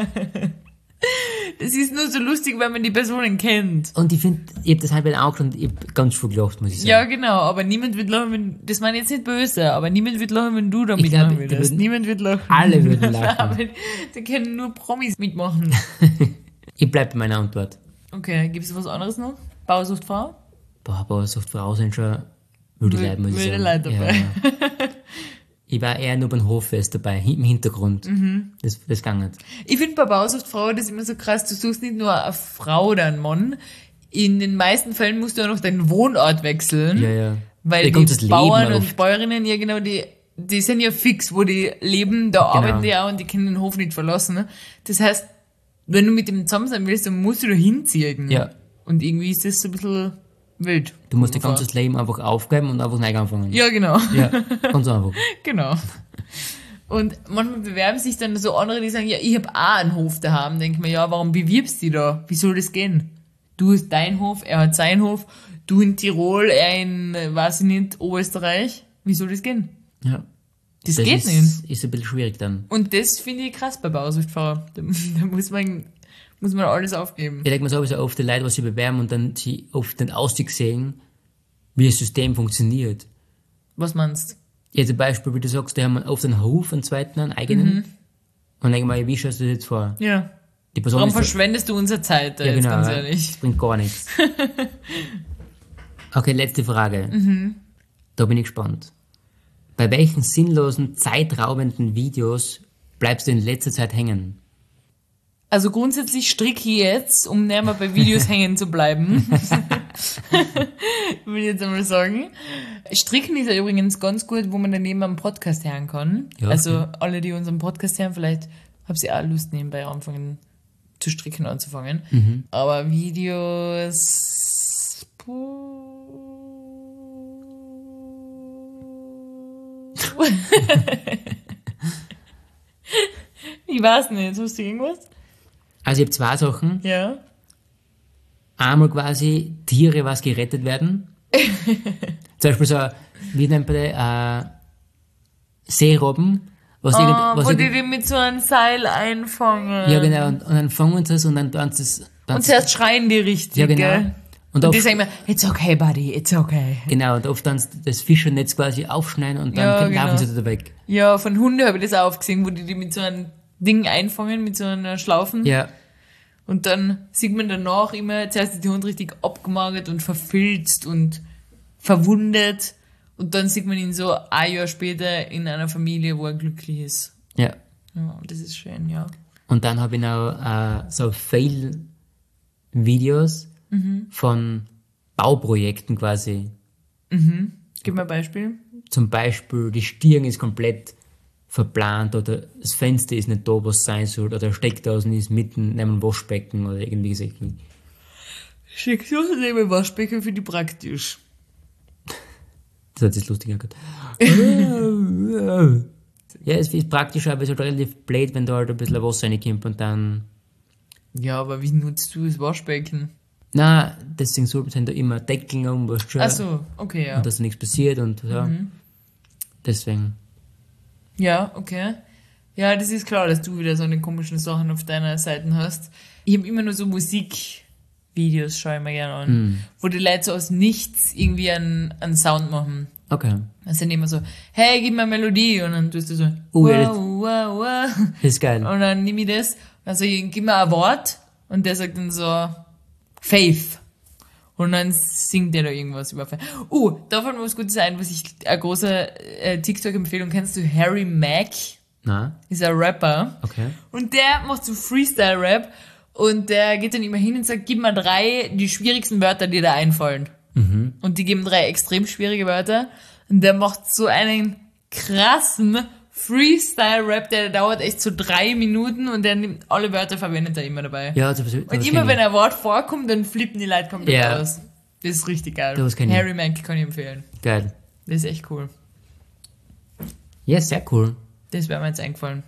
Das ist nur so lustig, wenn man die Personen kennt. Und ich finde, ich habe das halt auch und ich habe ganz viel gelacht, muss ich sagen. Ja, genau, aber niemand wird lachen, wenn, das meine ich jetzt nicht böse, aber niemand wird lachen, wenn du da Ich mitmachen glaub, würdest. Niemand wird lachen. Alle würden lachen. Aber da können nur Promis mitmachen. Ich bleibe bei meiner Antwort. Okay, gibt es was anderes noch? Bauersucht Frau? Boah, aber so Frau sind schon wilde Leute, muss ich sagen. wilde Leute dabei. Ja. Ich war eher nur beim Hoffest dabei, im Hintergrund. Das ging nicht. Ich finde bei Bauersucht Frau das immer so krass, du suchst nicht nur eine Frau oder einen Mann, in den meisten Fällen musst du auch noch deinen Wohnort wechseln. Ja. Weil Da kommt das die Leben Bauern auf. und Bäuerinnen, ja genau, die sind ja fix, wo die leben, da arbeiten die auch und die können den Hof nicht verlassen. Ne? Das heißt, wenn du mit dem zusammen sein willst, dann musst du da hinziehen. Ja. Und irgendwie ist das so ein bisschen wild. Du musst dein ganzes Leben einfach aufgeben und einfach neu anfangen. Ja, genau. Ja, ganz einfach. Genau. Und manchmal bewerben sich dann so andere, die sagen, ja, ich habe auch einen Hof daheim. Denk mir, ja, warum bewirbst du dich da? Wie soll das gehen? Du hast deinen Hof, er hat seinen Hof, du in Tirol, er in, weiß ich nicht, Oberösterreich. Wie soll das gehen? Ja. Das geht nicht. Ist ein bisschen schwierig dann. Und das finde ich krass bei Bauersuchtfrau. Da muss man alles aufgeben. Ich denke mir sowieso oft die Leute, was sie bewerben und dann sie oft den Ausstieg sehen, wie das System funktioniert. Was meinst du? Ja, zum Beispiel, wie du sagst, die haben oft einen Hof, einen zweiten, einen eigenen. Und denke mal, wie stellst du das jetzt vor? Ja. Die Person Warum ist verschwendest du unsere Zeit da ja, jetzt genau, ganz das ehrlich? bringt gar nichts. Okay, letzte Frage. Da bin ich gespannt. Bei welchen sinnlosen, zeitraubenden Videos bleibst du in letzter Zeit hängen? Also grundsätzlich stricke ich jetzt, um nicht mehr bei Videos hängen zu bleiben. Will ich jetzt einmal sagen. Stricken ist ja übrigens ganz gut, wo man daneben am Podcast hören kann. Ja, also alle, die unseren Podcast hören, vielleicht habt ihr auch Lust nebenbei anfangen zu stricken anzufangen. Aber Videos... Ich weiß nicht, hast du irgendwas? Also ich habe 2 Sachen. Ja. Einmal quasi Tiere, was gerettet werden. Zum Beispiel so, wie nennt man das, Seerobben. Was Wo die mit so einem Seil einfangen. Ja, genau, und dann fangen sie es und dann tun sie es. Und zuerst schreien die richtig, ja, genau. gell? Und die sagen immer, it's okay, buddy, it's okay. Genau, und oft dann das Fischernetz quasi aufschneiden und dann laufen sie da weg. Ja, von Hunden habe ich das auch gesehen, wo die mit so einem Ding einfangen, mit so einer Schlaufen. Ja. Und dann sieht man danach immer, zuerst ist der Hund richtig abgemagert und verfilzt und verwundet. Und dann sieht man ihn so ein Jahr später in einer Familie, wo er glücklich ist. Ja. Ja, das ist schön, ja. Und dann habe ich noch so Fail-Videos von Bauprojekten quasi. Gib mir ein Beispiel. Zum Beispiel, die Stirn ist komplett verplant oder das Fenster ist nicht da, wo es sein soll, oder der Steckdosen ist mitten neben dem Waschbecken oder irgendwie so. Steckdosen neben dem Waschbecken finde ich praktisch. Das hat jetzt lustig angehört. Ja, es ist praktisch, aber es ist halt relativ blöd, wenn da halt ein bisschen Wasser reinkommt und dann... Ja, aber wie nutzt du das Waschbecken? Nein, deswegen sind da immer Deckeln um, was schon. Ach so, okay, ja. Und dass da nichts passiert und so. Deswegen. Ja, okay. Ja, das ist klar, dass du wieder so eine komischen Sachen auf deiner Seite hast. Ich habe immer nur so Musikvideos, schaue ich mir gerne an, wo die Leute so aus nichts irgendwie einen Sound machen. Okay. Das sind immer so, hey, gib mir eine Melodie, und dann tust du so, ja, wow. Das ist geil. Und dann nehme ich das, also gib mir ein Wort, und der sagt dann so, Faith. Und dann singt der da irgendwas über Faith. Da fällt mir was Gutes ein, was ich, eine große TikTok-Empfehlung, kennst du Harry Mack? Nein. Ist ein Rapper. Okay. Und der macht so Freestyle-Rap, und der geht dann immer hin und sagt, gib mir 3 die schwierigsten Wörter, die da einfallen. Und die geben 3 extrem schwierige Wörter. Und der macht so einen krassen Freestyle-Rap, der dauert echt so 3 Minuten, und der nimmt alle Wörter, verwendet er immer dabei. Ja, das und immer wenn ein Wort vorkommt, dann flippen die Leute komplett Ja. aus. Das ist richtig geil. Das kenn ich. Harry Mack kann ich empfehlen. Geil. Das ist echt cool. Ja, sehr cool. Das wäre mir jetzt eingefallen.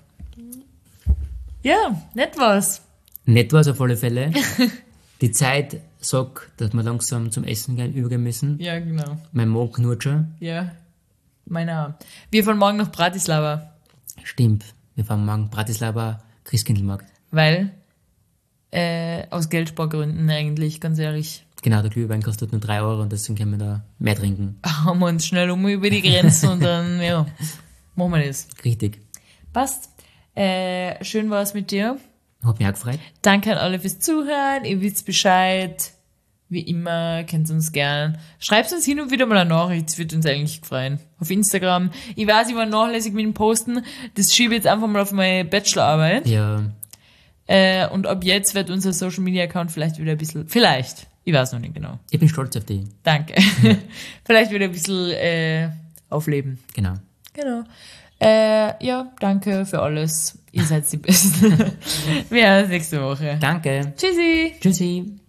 Ja, nett war's. Nett war es auf alle Fälle. Die Zeit sagt, dass wir langsam zum Essen übergehen müssen. Ja, genau. Mein Magen knurrt schon. Ja, meiner. Wir fahren morgen nach Bratislava. Stimmt. Wir fahren morgen Bratislava Christkindlmarkt. Weil, aus Geldspargründen eigentlich, ganz ehrlich. Genau, der Glühwein kostet nur 3 € und deswegen können wir da mehr trinken. Haben wir uns schnell über die Grenzen und dann, ja, machen wir das. Richtig. Passt. Schön war es mit dir. Hat mich auch gefreut. Danke an alle fürs Zuhören. Ihr wisst Bescheid. Wie immer, kennt uns gern. Schreibt uns hin und wieder mal eine Nachricht. Das wird uns eigentlich freuen. Auf Instagram. Ich weiß, ich war nachlässig mit dem Posten. Das schiebe ich jetzt einfach mal auf meine Bachelorarbeit. Ja. Und ab jetzt wird unser Social Media Account vielleicht wieder ein bisschen, vielleicht. Ich weiß noch nicht genau. Ich bin stolz auf dich. Danke. Vielleicht wieder ein bisschen aufleben. Genau. Genau. Ja, danke für alles. Ihr seid die Besten. Wir hören uns nächste Woche. Danke. Tschüssi. Tschüssi.